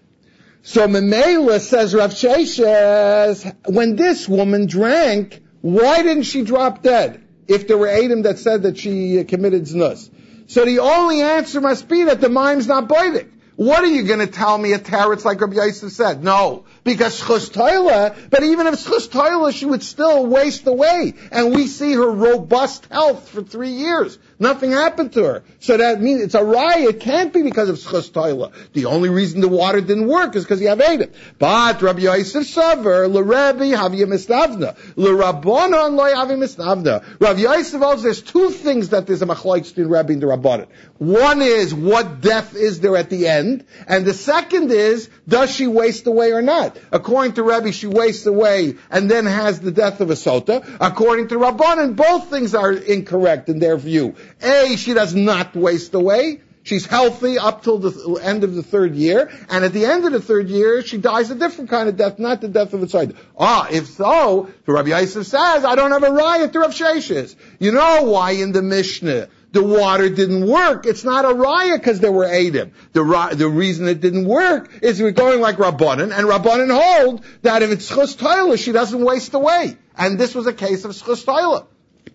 So Memela says Rav Sheshes, when this woman drank, why didn't she drop dead? If there were Eidim that said that she committed znus. So the only answer must be that the mime's not biting. What are you going to tell me a teretz like Rabbi Yosef said? No, because schus toila, but even if schus toila, she would still waste away. And we see her robust health for 3 years. Nothing happened to her. So that means it's a raya. It can't be because of schus toila. The only reason the water didn't work is because you have Eidim. But Rabbi Yosef saver, l'Rebbe havya misnavna, l'Rabbanan lo havya misnavna. Rabbi Yosef holds there's two things that there's a machlokes between Rebbe and the Rabbanan. One is what death is there at the end, and the second is does she waste away or not? According to Rebbe, she wastes away and then has the death of a sota. According to Rabbanan, both things are incorrect in their view. A, she does not waste away. She's healthy up till the end of the 3rd year, and at the end of the 3rd year, she dies a different kind of death, not the death of a tzayda. If so, the Rabbi Yosef says, I don't have a riot to Rav Sheshes. You know why in the Mishnah the water didn't work? It's not a riot because there were Eidim. The reason it didn't work is we're going like Rabbanan, and Rabbanan hold that if it's schus toila, she doesn't waste away. And this was a case of schus toila.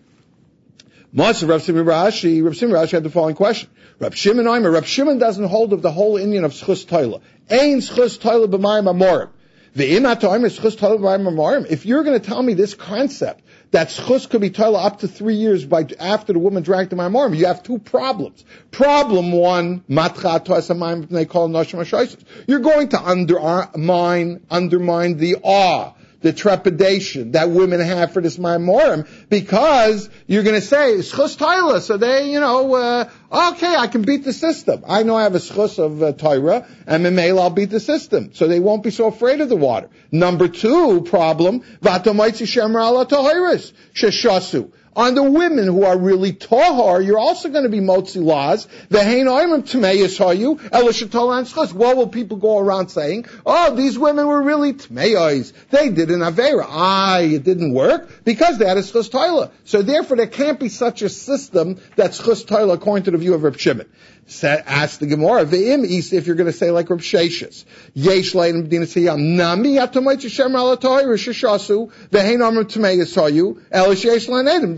Rav Shimon Rashi had the following question. Rav Shimon doesn't hold of the whole Indian of schus toila. Ein schus toila b'mayim amorim. Ve'im ha'toimer schus toila b'mayim amorim. If you're going to tell me this concept that schus could be toila up to 3 years after the woman drank the mayim amorim, you have two problems. Problem one, matcha tois hamayim they call noshim ha'shoisos. You're going to undermine the awe, the trepidation that women have for this Maimorim, because you're going to say, schus toila, so they, okay, I can beat the system. I know I have a schus of Torah, and memela I'll beat the system. So they won't be so afraid of the water. Number two problem, v'atomaitzi shemer ala tohiris, sheshasu. On the women who are really tahar, you're also going to be motzi laws. What will people go around saying? Oh, these women were really tmeyos. They did an avera. It didn't work because they had a schus toila. So therefore, there can't be such a system that's schus toila according to the view of Reb Shimon. Ask the Gemara, if you're going to say like Reb Sheshes, Yesh Leidim Medina Siyam, Nami Atamayt Shem Ala Tohir Sheshasu, Vehein Amr Tmei Yisayu, El Yesh Leidim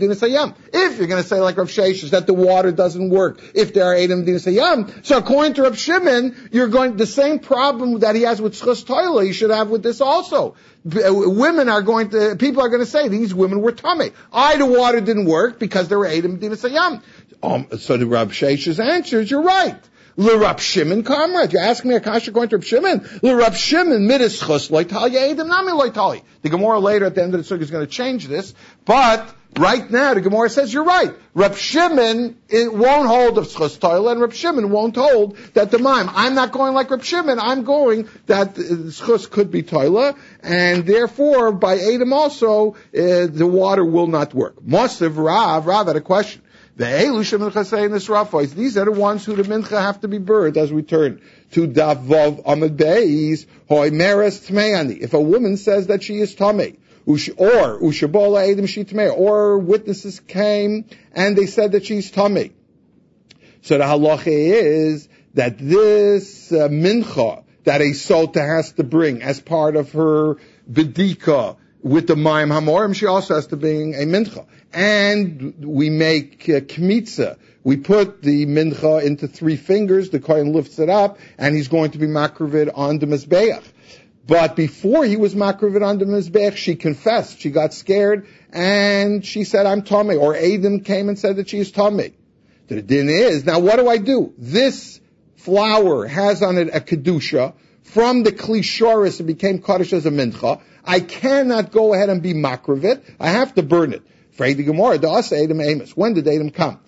Dinas Hayam. If you're going to say like Rav Sheshes that the water doesn't work if there are Eidim Dinas Hayam, so according to Rav Shimon, you're going the same problem that he has with Schus Toila, you should have with this also. People are going to say these women were tummy. The water didn't work because there were Eidim Dinas Hayam. So the Rav Sheshes answers, you're right. L'Rab Shimon, comrade, you're asking me a kasha going to Rab Shimon. L'Rab Shimon midas chus loitalya edim nami loitali. The Gemara later at the end of the sukkah is going to change this, but right now the Gemara says you're right. Rab Shimon it won't hold of chus toila, and Rab Shimon won't hold that the mime. I'm not going like Rab Shimon. I'm going that chus could be toila, and therefore by edim also the water will not work. Mosiv Rav had a question. These are the ones who the mincha have to be burned as we turn to Daf Vav Amud Beis. Hoy meres tmeani. If a woman says that she is tamei, or ushabola edim she tamei, or witnesses came and they said that she's tamei. So the halacha is that this mincha that a sota has to bring as part of her bedika with the mayim hamorim, she also has to bring a mincha. And we make kmitza. We put the mincha into 3 fingers, the kohen lifts it up, and he's going to be makrivid on the mizbeach. But before he was makrivid on the mizbeach, she confessed. She got scared, and she said, I'm tamei. Or Adam came and said that she is tamei. The din is, now what do? This flour has on it a kedusha. From the klishoris, it became kaddish as a mincha. I cannot go ahead and be makrivid. I have to burn it. When did Adam come?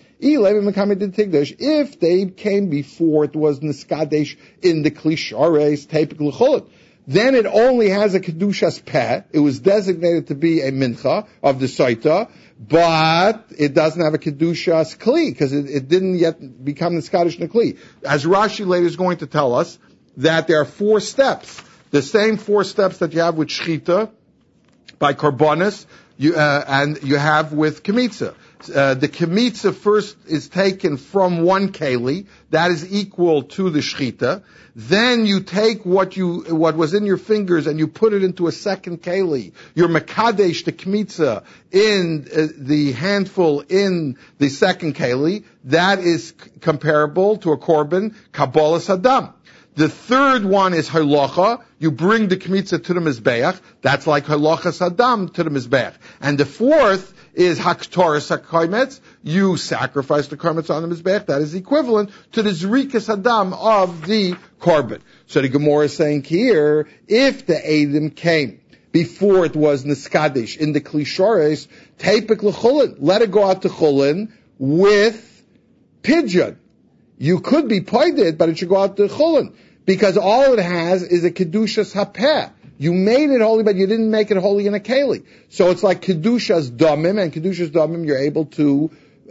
If they came before it was niskadesh in the klishares tapik l'cholet, then it only has a kedushas peh. It was designated to be a mincha of the saita, but it doesn't have a kedushas kli because it didn't yet become niskadesh nekli. As Rashi later is going to tell us that there are 4 steps, the same 4 steps that you have with shchita by korbanos. And you have with kmitza. The kmitza first is taken from 1 keli, that is equal to the shchita. Then you take what was in your fingers and you put it into a 2nd keli. You're mekadesh the kmitza in the handful in the 2nd keli. That is comparable to a korban kabbalah sadam. The 3rd one is halacha. You bring the kmitza to the mizbeach. That's like halacha sadam to the mizbeach. And the 4th is haktoras hakaimetz. You sacrifice the karmetz on the mizbeach. That is equivalent to the zrikas sadam of the korban. So the Gemara is saying here, if the Eidim came before it was niskadesh in the klishores, tapik l'chulin, let it go out to chulin with pidyon. You could be poided, but it should go out to chulin. Because all it has is a kedushas hapeh. You made it holy, but you didn't make it holy in a keli. So it's like kedushas damim, and kedushas damim you're able to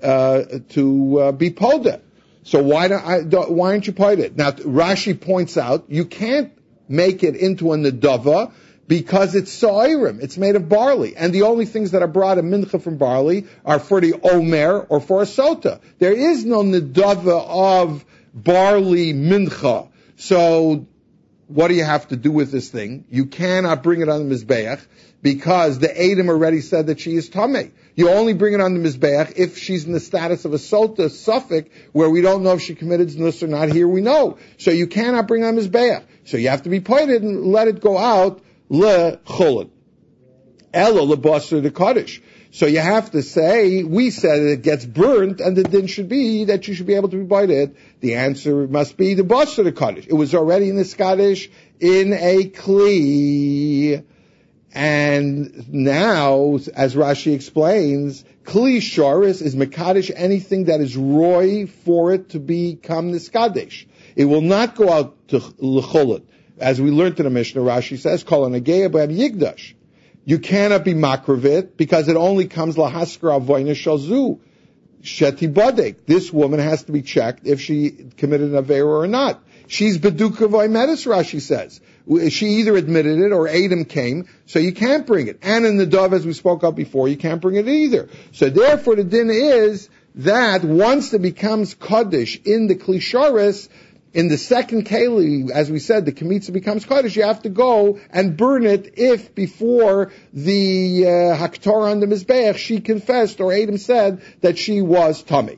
be poided. So why aren't you poided? Now Rashi points out you can't make it into a nedava because it's sa'irim. It's made of barley. And the only things that are brought in mincha from barley are for the omer or for a sota. There is no nedava of barley mincha. So what do you have to do with this thing? You cannot bring it on the mizbeach because the Edom already said that she is tamei. You only bring it on the mizbeach if she's in the status of a sota suffix where we don't know if she committed znus or not. Here we know. So you cannot bring it on mizbeach. So you have to be pointed and let it go out le-chulin. Elo le-basar the kaddish. So you have to say, we said it gets burnt, and the din should be that you should be able to be baited. The answer must be the basar the kaddish. It was already in the Scottish in a kli. And now, as Rashi explains, kli sharis is mekadesh anything that is roy for it to become niskadesh. It will not go out to l'chulin. As we learned in the Mishnah, Rashi says, kol anageya b'am yigdash. You cannot be makravit because it only comes lahaskar avoyna shalzu sheti badek. This woman has to be checked if she committed an avera or not. She's beduka vaymetis, Rashi says. She either admitted it or Adam came, so you can't bring it. And in the dove, as we spoke of before, you can't bring it either. So therefore the din is that once it becomes kaddish in the klisharis, In the second keli, as we said, the kemitza becomes kodesh. You have to go and burn it if before the haktorah on the mizbeach she confessed or Adam said that she was tamei.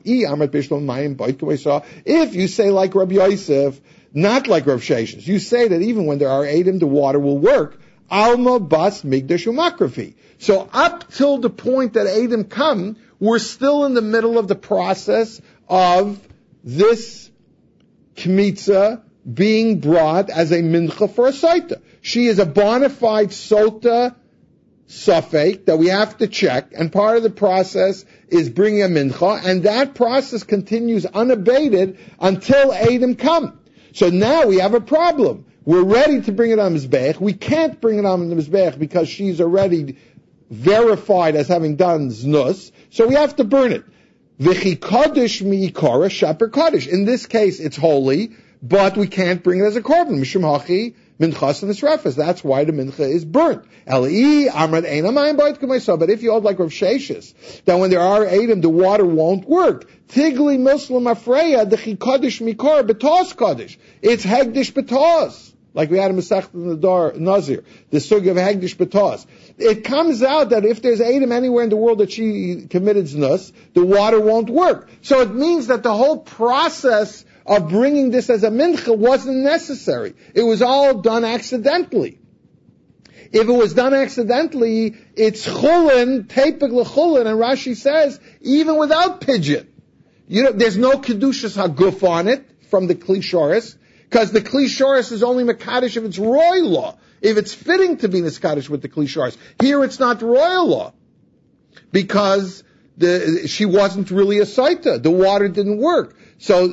If you say like Rabbi Yosef, not like Rav Sheshes, you say that even when there are Adam, the water will work. Alma bas migdash umakrafi. So up till the point that Adam come, we're still in the middle of the process of this kmitza being brought as a mincha for a sota. She is a bona fide sota suffix that we have to check, and part of the process is bringing a mincha, and that process continues unabated until Adam come. So now we have a problem. We're ready to bring it on Mizbech. We can't bring it on the Mizbech because she's already verified as having done znus, so we have to burn it. V'chi kodesh mi'ikara shaper kodesh. In this case, it's holy, but we can't bring it as a korban. Mishum hachi minchas and esrefes. That's why the mincha is burnt. Eli amrad ein amayim b'ayit k'maysa. But if you hold like Rav Sheshes, that when there are Adam, the water won't work. Tigli muslim afreya dechi kodesh mikar betos kodesh. It's hegdish betos. Like we had a Masechet in the Dar Nazir, the sugi of Hagdish Batas. It comes out that if there's Adam anywhere in the world that she committed znus, the water won't work. So it means that the whole process of bringing this as a mincha wasn't necessary. It was all done accidentally. If it was done accidentally, it's chulin, tepig lechulin, and Rashi says, even without pidyon. There's no kedushas haguf on it from the klishoris, because the klishoris is only mekadosh if it's royal law, if it's fitting to be niskadosh with the klishoris. Here it's not royal law, because she wasn't really a saita. The water didn't work. So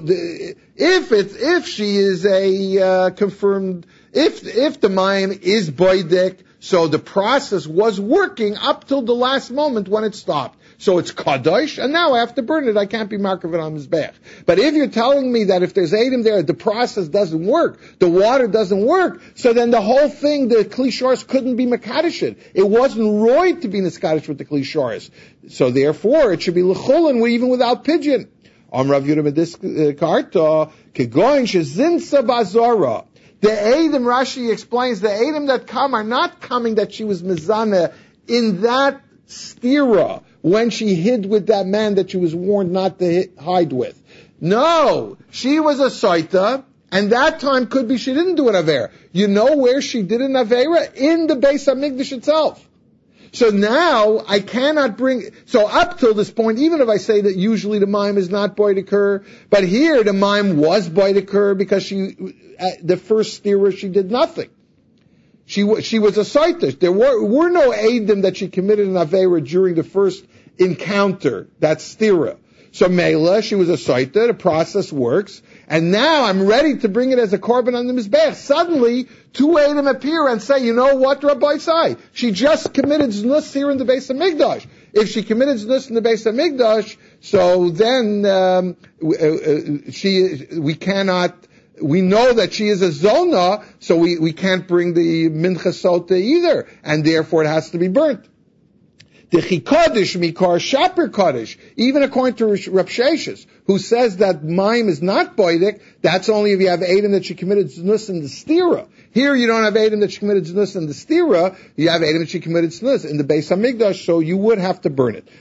if she is a confirmed, if the mayim is boidek, so the process was working up till the last moment when it stopped. So it's kadosh, and now I have to burn it. I can't be marked on mizbech. But if you're telling me that if there's Adam there, the process doesn't work, the water doesn't work, so then the whole thing, the klishoris couldn't be mekadosh. It wasn't roid to be niskadosh with the klishoris. So therefore, it should be lechulin, even without pidyon. Rav Yehuda Medis Karta kegoin shezinsa bazara. The Adam, Rashi explains, the Adam that come are not coming that she was mizana in that stira, when she hid with that man that she was warned not to hide with. No, she was a saita, and that time could be she didn't do an avera. You know where she did an avera? In the Beis HaMikdash itself. So now I cannot bring. So up till this point, even if I say that usually the mime is not boidiker, but here the mime was boidiker because the first stira she did nothing. She was a saita. There were no Eidim that she committed an avera during the first encounter. That's stira. So Mela, she was a saita. The process works, and now I'm ready to bring it as a korban on the mizbech. Suddenly, two Eidim appear and say, "You know what, Rabbi Sai? She just committed znus here in the Beis HaMikdash. If she committed znus in the Beis HaMikdash, so then we cannot." We know that she is a zona, so we can't bring the mincha sota either, and therefore it has to be burnt. The chikodesh mikar shaper kodesh, even according to Rav Sheshes, who says that mime is not boidik, that's only if you have Adam that she committed znus in the stira. Here you don't have Adam that she committed znus in the stira, you have Adam that she committed znus in the Beis HaMikdash, so you would have to burn it.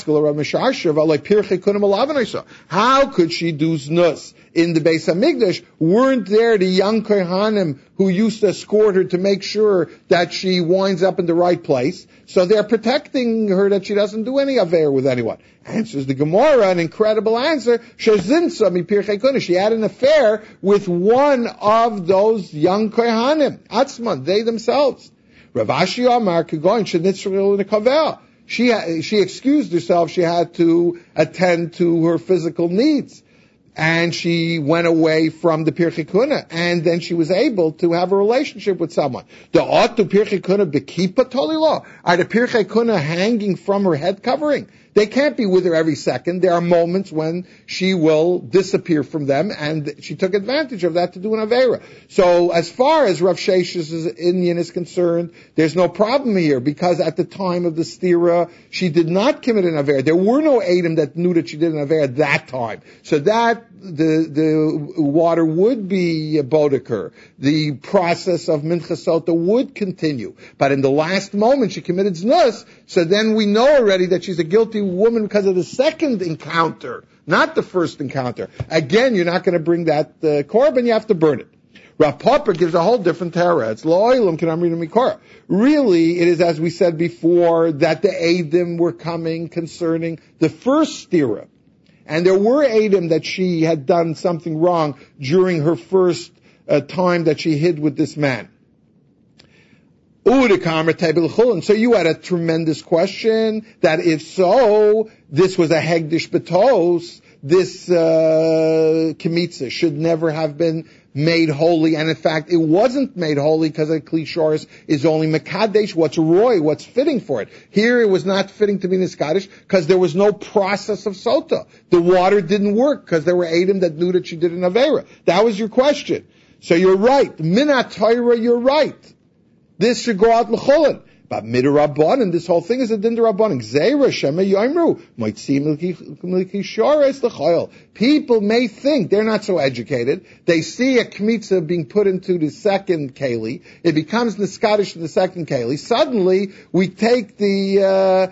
How could she do znus in the Beis HaMikdash? Weren't there the young kohanim who used to escort her to make sure that she winds up in the right place? So they're protecting her that she doesn't do any affair with anyone. Answers the Gemara, an incredible answer. She had an affair with one of those young kohanim. Atzman, they themselves. Rav Ashi Amar Kagoin Shenitzril in Kavel. She excused herself. She had to attend to her physical needs. And she went away from the Pirchei Kuna, and then she was able to have a relationship with someone. The Otu Pirchei Kuna Bekipa Tolilo. Are the Pirchei Kuna hanging from her head covering? They can't be with her every second. There are moments when she will disappear from them, and she took advantage of that to do an Avera. So as far as Rav Shesh's Indian is concerned, there's no problem here, because at the time of the stira, she did not commit an Avera. There were no Edom that knew that she did an Avera at that time. So that, the water would be Bodeker. The process of Mincha Sota would continue. But in the last moment, she committed Znus, so then we know already that she's a guilty woman because of the second encounter, not the first encounter. Again, you're not going to bring that korban, you have to burn it. Rav Popper gives a whole different Torah. It's Lo'ilam Kanamrina Mikora. Really, it is, as we said before, that the Eidim were coming concerning the first stira. And there were Eidim that she had done something wrong during her first time that she hid with this man. And so you had a tremendous question that if so, this was a Hegdish Betos, this Kemitza should never have been made holy, and in fact it wasn't made holy because a Klishoris is only Mekadesh, what's Roy, what's fitting for it. Here it was not fitting to be Niskadish because there was no process of Sota. The water didn't work because there were Edom that knew that she did an Avera. That was your question. So you're right. Minat Torah, you're right. This should go out l'cholen. But midrabbanan, this whole thing is a din d'rabbanan. Gzeira shema yoimru might see milki shores l'choyel. People may think they're not so educated. They see a kmitza being put into the second keli. It becomes niskadish in the second keli. Suddenly we take the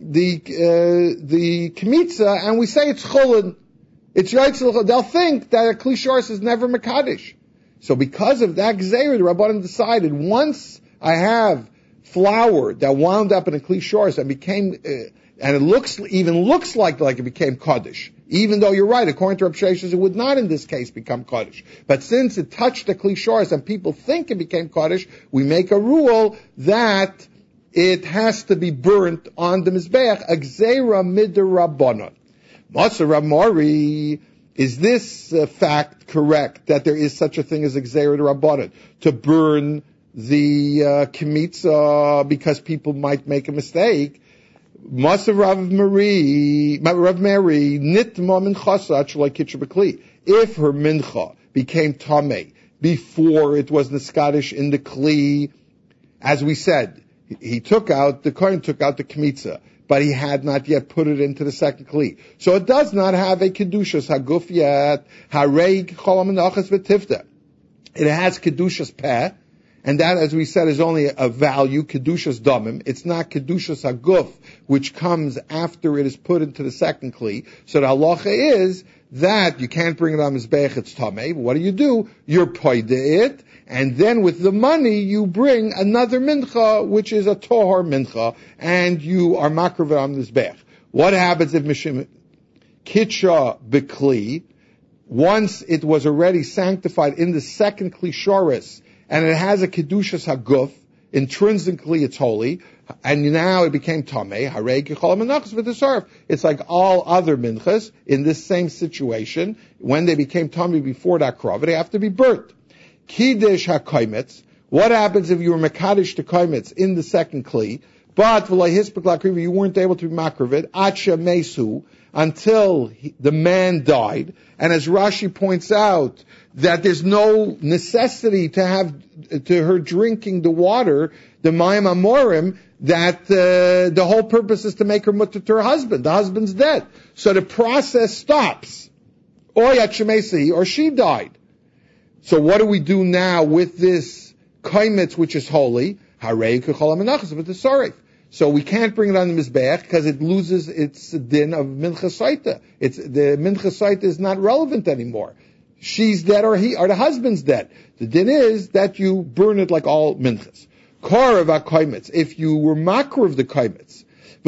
kmitza and we say it's cholen. It's right. They'll think that a kli shores is never mekadesh. So because of that gzeira, the rabbanan decided once I have flour that wound up in a kli shores and became, and it looks like it became kaddish. Even though you're right, according to Rav Sheshes, it would not in this case become kaddish. But since it touched the kli shores and people think it became kaddish, we make a rule that it has to be burnt on the mizbeach. A gzeira midrabbanan. Masa Rav Mori, is this fact correct that there is such a thing as a gzeira rabbanan to burn the kemitza because people might make a mistake? Masa Rav Mary nitma minchasa shalai kitcher bekli. If her mincha became tamei before it was niskadish in the kli, as we said, the kohen took out the kemitza, but he had not yet put it into the second kli. So it does not have a kedushas haguf yet. Harei cholam menachas v'tifta. It has kedushas peh, and that, as we said, is only a value, kedushas damim. It's not kedushas haguf, which comes after it is put into the second kli. So the halacha is that you can't bring it on mizbeach, it's tamei. What do? You're paida it, and then with the money you bring another mincha, which is a tohar mincha, and you are makriv on mizbeach. What happens if mishim kitcha bekli, once it was already sanctified in the second kli shoris, and it has a kedushas haguf, intrinsically it's holy, and now it became tamei, harei kicholam menachas v'tesarf. It's like all other minchas in this same situation. When they became tamei before that krava, they have to be burnt. Kiddush hakoimetz. What happens if you were mekadesh to koimetz in the second kli, but v'lai hispek lakriva, you weren't able to be makrivid, acha mesu, until the man died. And as Rashi points out, that there's no necessity to her drinking the water, the mayim amorim, that the whole purpose is to make her mutter to her husband. The husband's dead. So the process stops. Or she died. So what do we do now with this kaimetz, which is holy? Harei k'cholam menachas v'tesarif. So we can't bring it on the mizbeach because it loses its din of mincha saita. The mincha saita is not relevant anymore. She's dead or the husband's dead. The din is that you burn it like all minchas. Korav ha-kaimetz. If you were makar of the kaimetz,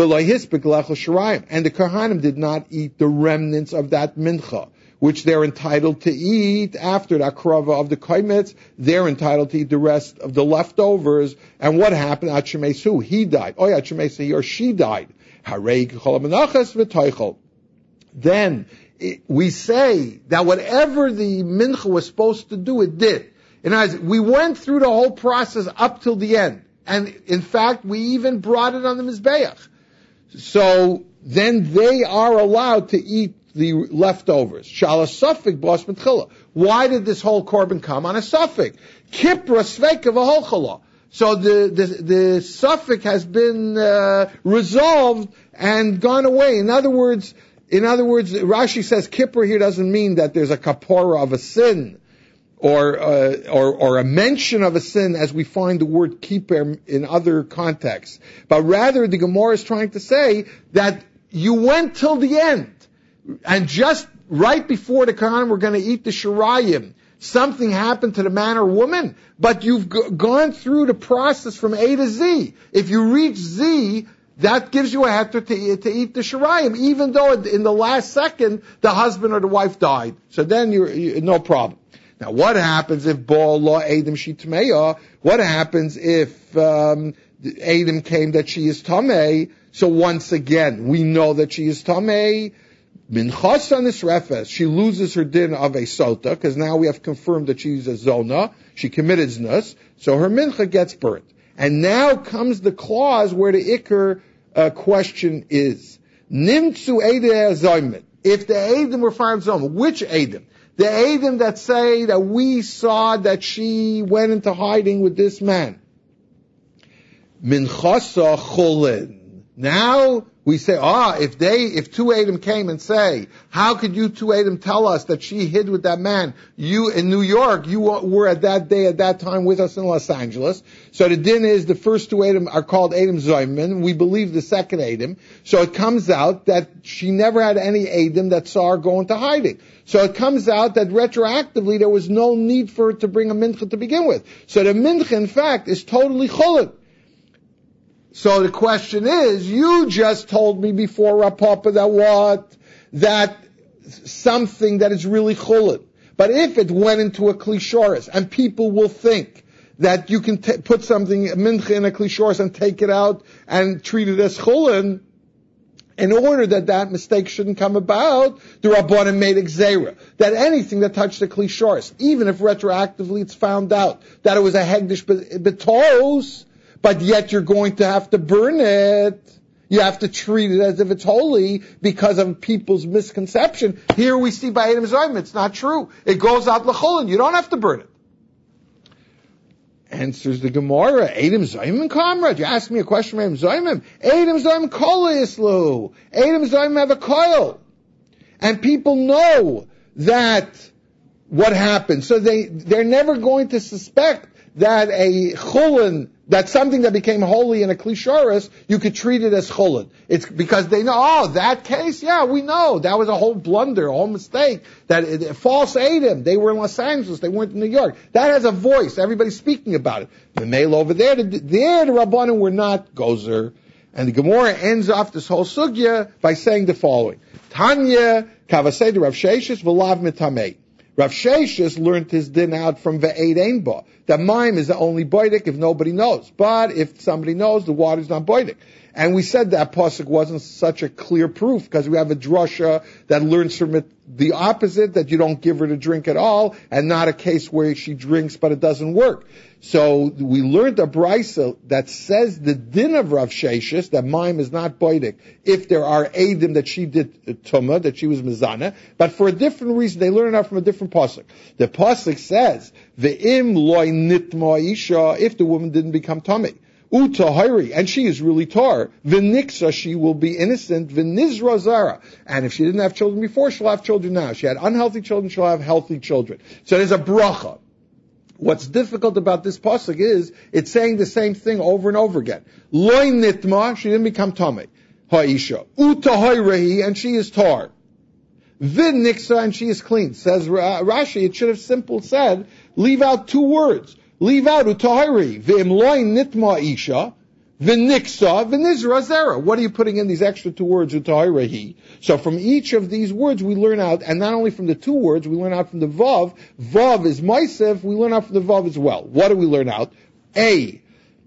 and the Kohanim did not eat the remnants of that mincha, which they're entitled to eat after the akrava of the kaimetz, they're entitled to eat the rest of the leftovers. And what happened? Achemesu, he died. Achemesu, he or she died. Harei k'chol menachas v'toichol. Then we say that whatever the mincha was supposed to do, it did. And we went through the whole process up till the end. And in fact, we even brought it on the mizbeach. So then they are allowed to eat the leftovers. Shala suffik bas mitchila. Why did this whole korban come on a suffik? Kipra sveika v'holchala. So the suffix has been resolved and gone away. In other words, Rashi says kippur here doesn't mean that there's a kapora of a sin or a mention of a sin as we find the word kippur in other contexts. But rather the Gemara is trying to say that you went till the end and just right before the Kohanim were going to eat the shirayim, something happened to the man or woman, but you've gone through the process from A to Z. If you reach Z, that gives you a heter to eat the shirayim, even though in the last second the husband or the wife died. So then you're no problem. Now, what happens if Baal Lo Adam Shitmeya? What happens if Adam came that she is Tameh? So once again, we know that she is Tameh. Minchas Nisrefes, she loses her din of a sota, because now we have confirmed that she's a zona, she committed znus, so her mincha gets burnt. And now comes the clause where the ikar question is. Nimtzu Eideh Zaymet. If the Eidim were found zoma, which Eidim? The Eidim that say that we saw that she went into hiding with this man. Minchasa Cholin. Now we say, if two Adam came and say, how could you two Adam tell us that she hid with that man? You in New York, you were at that time with us in Los Angeles. So the din is the first two Adam are called Adam Zayman. We believe the second Adam. So it comes out that she never had any Adam that saw her go into hiding. So it comes out that retroactively there was no need for her to bring a mincha to begin with. So the mincha, in fact, is totally chulin. So the question is, you just told me before, Rapapa, that something that is really chulin. But if it went into a klishoris, and people will think that you can put something, mincha in a klishoris and take it out and treat it as chulin, in order that mistake shouldn't come about, the Rabbanim made exera, that anything that touched the klishoris, even if retroactively it's found out that it was a hegdish betos, but yet you're going to have to burn it. You have to treat it as if it's holy because of people's misconception. Here we see by Adam Zayim, it's not true. It goes out l'cholin. You don't have to burn it. Answers the Gemara, Adam Zayim, comrade. You asked me a question from Adam Zayim. Adam Zayim kola islu. Adam Zayim have a coil. And people know that what happened. So they're never going to suspect that a chulin, that something that became holy in a klisharis, you could treat it as chulin. It's because they know, that case, yeah, we know. That was a whole blunder, a whole mistake. False Adam. They were in Los Angeles, they weren't in New York. That has a voice. Everybody's speaking about it. The mail over there, the Rabbanim were not gozer. And the Gemara ends off this whole sugya by saying the following. Tanya, kavasei Rav Sheshis, v'lav mitamei. Rav Sheshis learned his din out from Ve'ed Ein Ba. That mime is the only boidik if nobody knows. But if somebody knows, the water's not boidik. And we said that pasuk wasn't such a clear proof because we have a drasha that learns from it the opposite, that you don't give her to drink at all, and not a case where she drinks but it doesn't work. So we learned a brisa that says the din of Rav Sheshis, that mime is not boidik, if there are edim that she did tumah, that she was mezana, but for a different reason, they learn it from a different pasuk. The pasuk says, ve'im loy nitma isha, if the woman didn't become tummy. Utahiri, and she is really tar. V'niksa, she will be innocent. V'nizra zara, and if she didn't have children before, she'll have children now. She had unhealthy children, she'll have healthy children. So there's a bracha. What's difficult about this pasuk is it's saying the same thing over and over again. Loy nitma, she didn't become tamei. Ha'isha. Utahiri, and she is tar. V'niksa, and she is clean. Says Rashi, it should have simple said, leave out two words. Leave out utahiri, v'im loy nitma isha, v'niksa, v'nizra zera. What are you putting in these extra two words, utahiri? So from each of these words we learn out, and not only from the two words, we learn out from the vav. Vav is ma'aseh, we learn out from the vav as well. What do we learn out? A,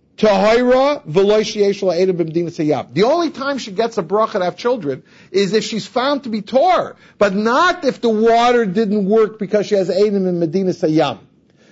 tahira v'loy sheyesh la'edem b'medina sayam. The only time she gets a bracha to have children is if she's found to be tor, but not if the water didn't work because she has edem in Medina sayam.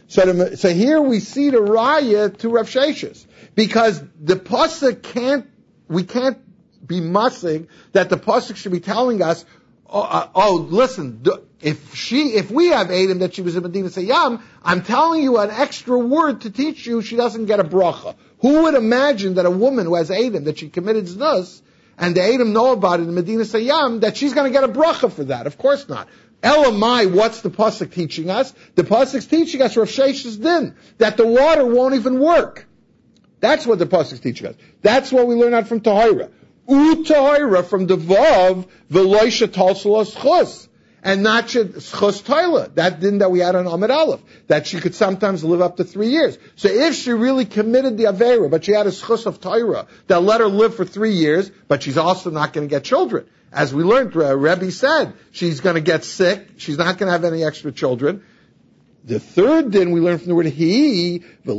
So here we see the raya to Rav Sheshis, because the pasuk we can't be masig that the pasuk should be telling us, listen, if we have Adam that she was in Medina Sayyam, I'm telling you an extra word to teach you she doesn't get a bracha. Who would imagine that a woman who has Adam, that she committed znus, and the Adam know about it in Medina Sayyam, that she's going to get a bracha for that? Of course not. Elamai, what's the pasuk teaching us? The pasuk's teaching us Rav Sheshes din, that the water won't even work. That's what the pasuk's teaching us. That's what we learn out from Tahira. Tahira from the Vav, V'loi shetalsel schus, and not schus Taila. That din that we had on Amud Aleph, that she could sometimes live up to 3 years. So if she really committed the Avera, but she had a schus of Tahira that let her live for 3 years, but she's also not going to get children. As we learned, Rebbe said, she's going to get sick, she's not going to have any extra children. The third din we learn from the word he, the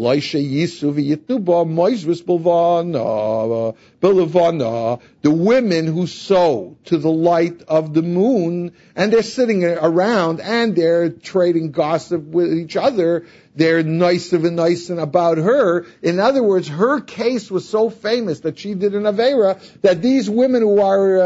women who sow to the light of the moon, and they're sitting around and they're trading gossip with each other, they're nice about her. In other words, her case was so famous that she did an Avera, that these women who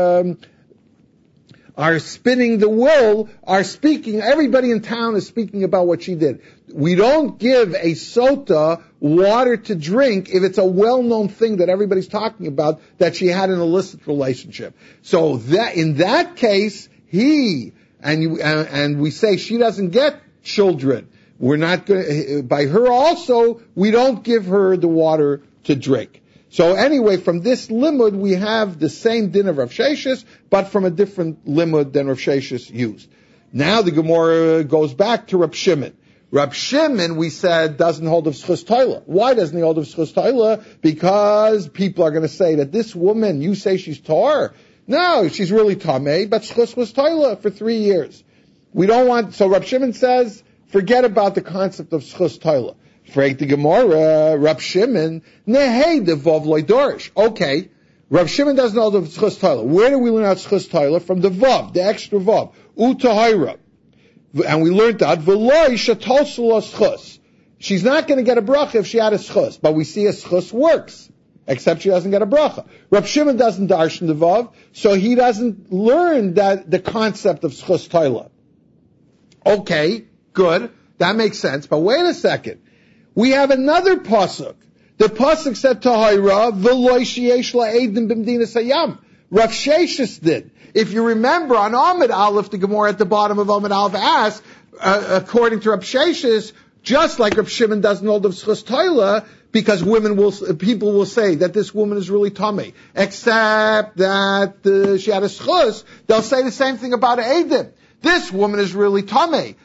are spinning the wool, are speaking, everybody in town is speaking about what she did. We don't give a sota water to drink if it's a well-known thing that everybody's talking about, that she had an illicit relationship. So that, in that case, and we say she doesn't get children. We're not going, by her also, we don't give her the water to drink. So anyway, from this limud, we have the same din of Rav Sheshes, but from a different limud than Rav Sheshes used. Now the Gemara goes back to Rab Shimon. Rab Shimon, we said, doesn't hold of schus toila. Why doesn't he hold of schus toila? Because people are going to say that this woman, you say she's tar. No, she's really tamei, but schus was toila for 3 years. We don't want, so Rab Shimon says, forget about the concept of schus toila. Frag the Gemara, Rab Shimon, nehei the vav loy dorish. Okay, Rab Shimon doesn't know the schus toila. Where do we learn out schus toila? From the vav, the extra vav, utahira. And we learned that v'loy shetolsel schus. She's not going to get a bracha if she had a schus, but we see a schus works, except she doesn't get a bracha. Rab Shimon doesn't darshan the vav, so he doesn't learn that the concept of schus toila. Okay, good, that makes sense. But wait a second. We have another pasuk. The pasuk said Tahira v'loy sheyesh la'edim b'mdina sayam. Rav Sheshes did. If you remember on Amud Aleph, the Gemara at the bottom of Amud Aleph asks, according to Rav Sheshes, just like Rav Shimon doesn't hold of schus toila, because people will say that this woman is really tamei, except that she had a schus, they'll say the same thing about Eidim. This woman is really tamei.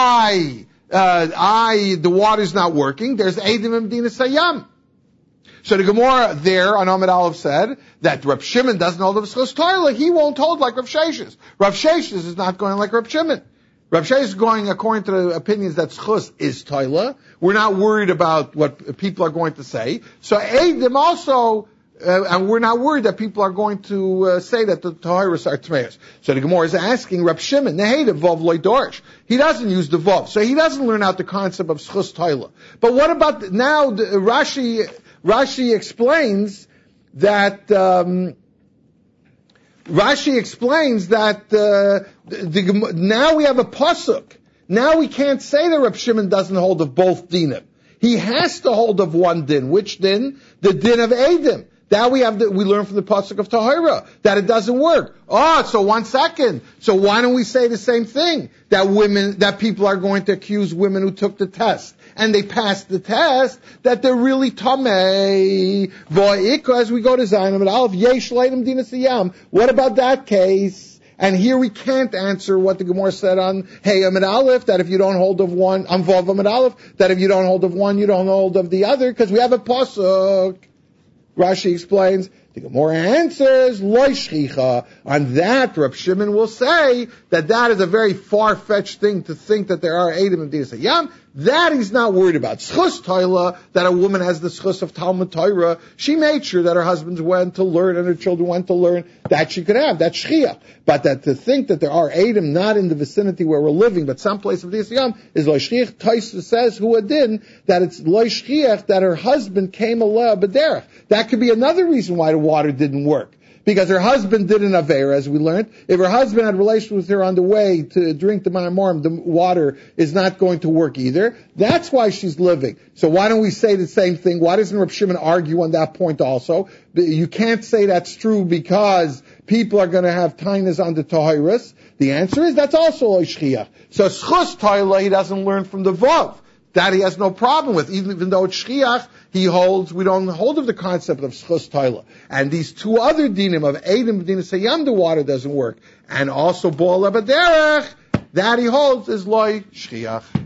The water's not working. There's Eidim and Medina Sayyam. So the Gemara there on Amud Aleph said that Rav Shimon doesn't hold of schus toila. He won't hold like Rav Sheshes. Rav Sheshes is not going like Rav Shimon. Rav Sheshes is going according to the opinions that schus is toila. We're not worried about what people are going to say. So Eidim also, and we're not worried that people are going to say that the Tahiris are Tmeis. So the Gemara is asking Rab Shimon, Nehei the Vav loy dorish. He doesn't use the Vav, so he doesn't learn out the concept of schus toila. But what about now? Rashi explains that now we have a pasuk. Now we can't say that Rab Shimon doesn't hold of both dinim. He has to hold of one din. Which din? The din of Eidim. Now we learn from the pasuk of Tahira that it doesn't work. So 1 second. So why don't we say the same thing? That people are going to accuse women who took the test and they passed the test, that they're really tamei. As we go to Zion and Aleph, yesh leidim dinas yam. What about that case? And here we can't answer what the Gemara said on Hey Amud Aleph, that if you don't hold of one, on Vav Amud Aleph, that if you don't hold of one, you don't hold of the other, because we have a pasuk. Rashi explains, the Gemara answers, Loi Shchicha. On that, Rab Shimon will say that is a very far-fetched thing to think that there are Eidim and Dinas Hayam. That he's not worried about. Schus Toila, that a woman has the schus of Talmud Torah, she made sure that her husbands went to learn and her children went to learn, that she could have. That's Shchiach. But that to think that there are Eidim not in the vicinity where we're living, but someplace of Dinas Hayam, is Loi Shchiach. Taisa says, who adin, that it's Loi Shchiach, that her husband came aleh b'derech. That could be another reason why the water didn't work. because her husband did an Aveira, as we learned. If her husband had relations with her on the way to drink the Ma'amorim, the water is not going to work either. That's why she's living. So why don't we say the same thing? Why doesn't Reb Shimon argue on that point also? You can't say that's true because people are going to have tainas on the Tahiris. The answer is that's also Lo Shchiach. So Schus Toila, he doesn't learn from the Vav. That he has no problem with, even though it's Shchiach, we don't hold of the concept of Schus Toila. And these two other dinim of Eidim B'din Sayam, the water doesn't work. And also Bo'al Abaderech, that he holds is Lo Shchiach.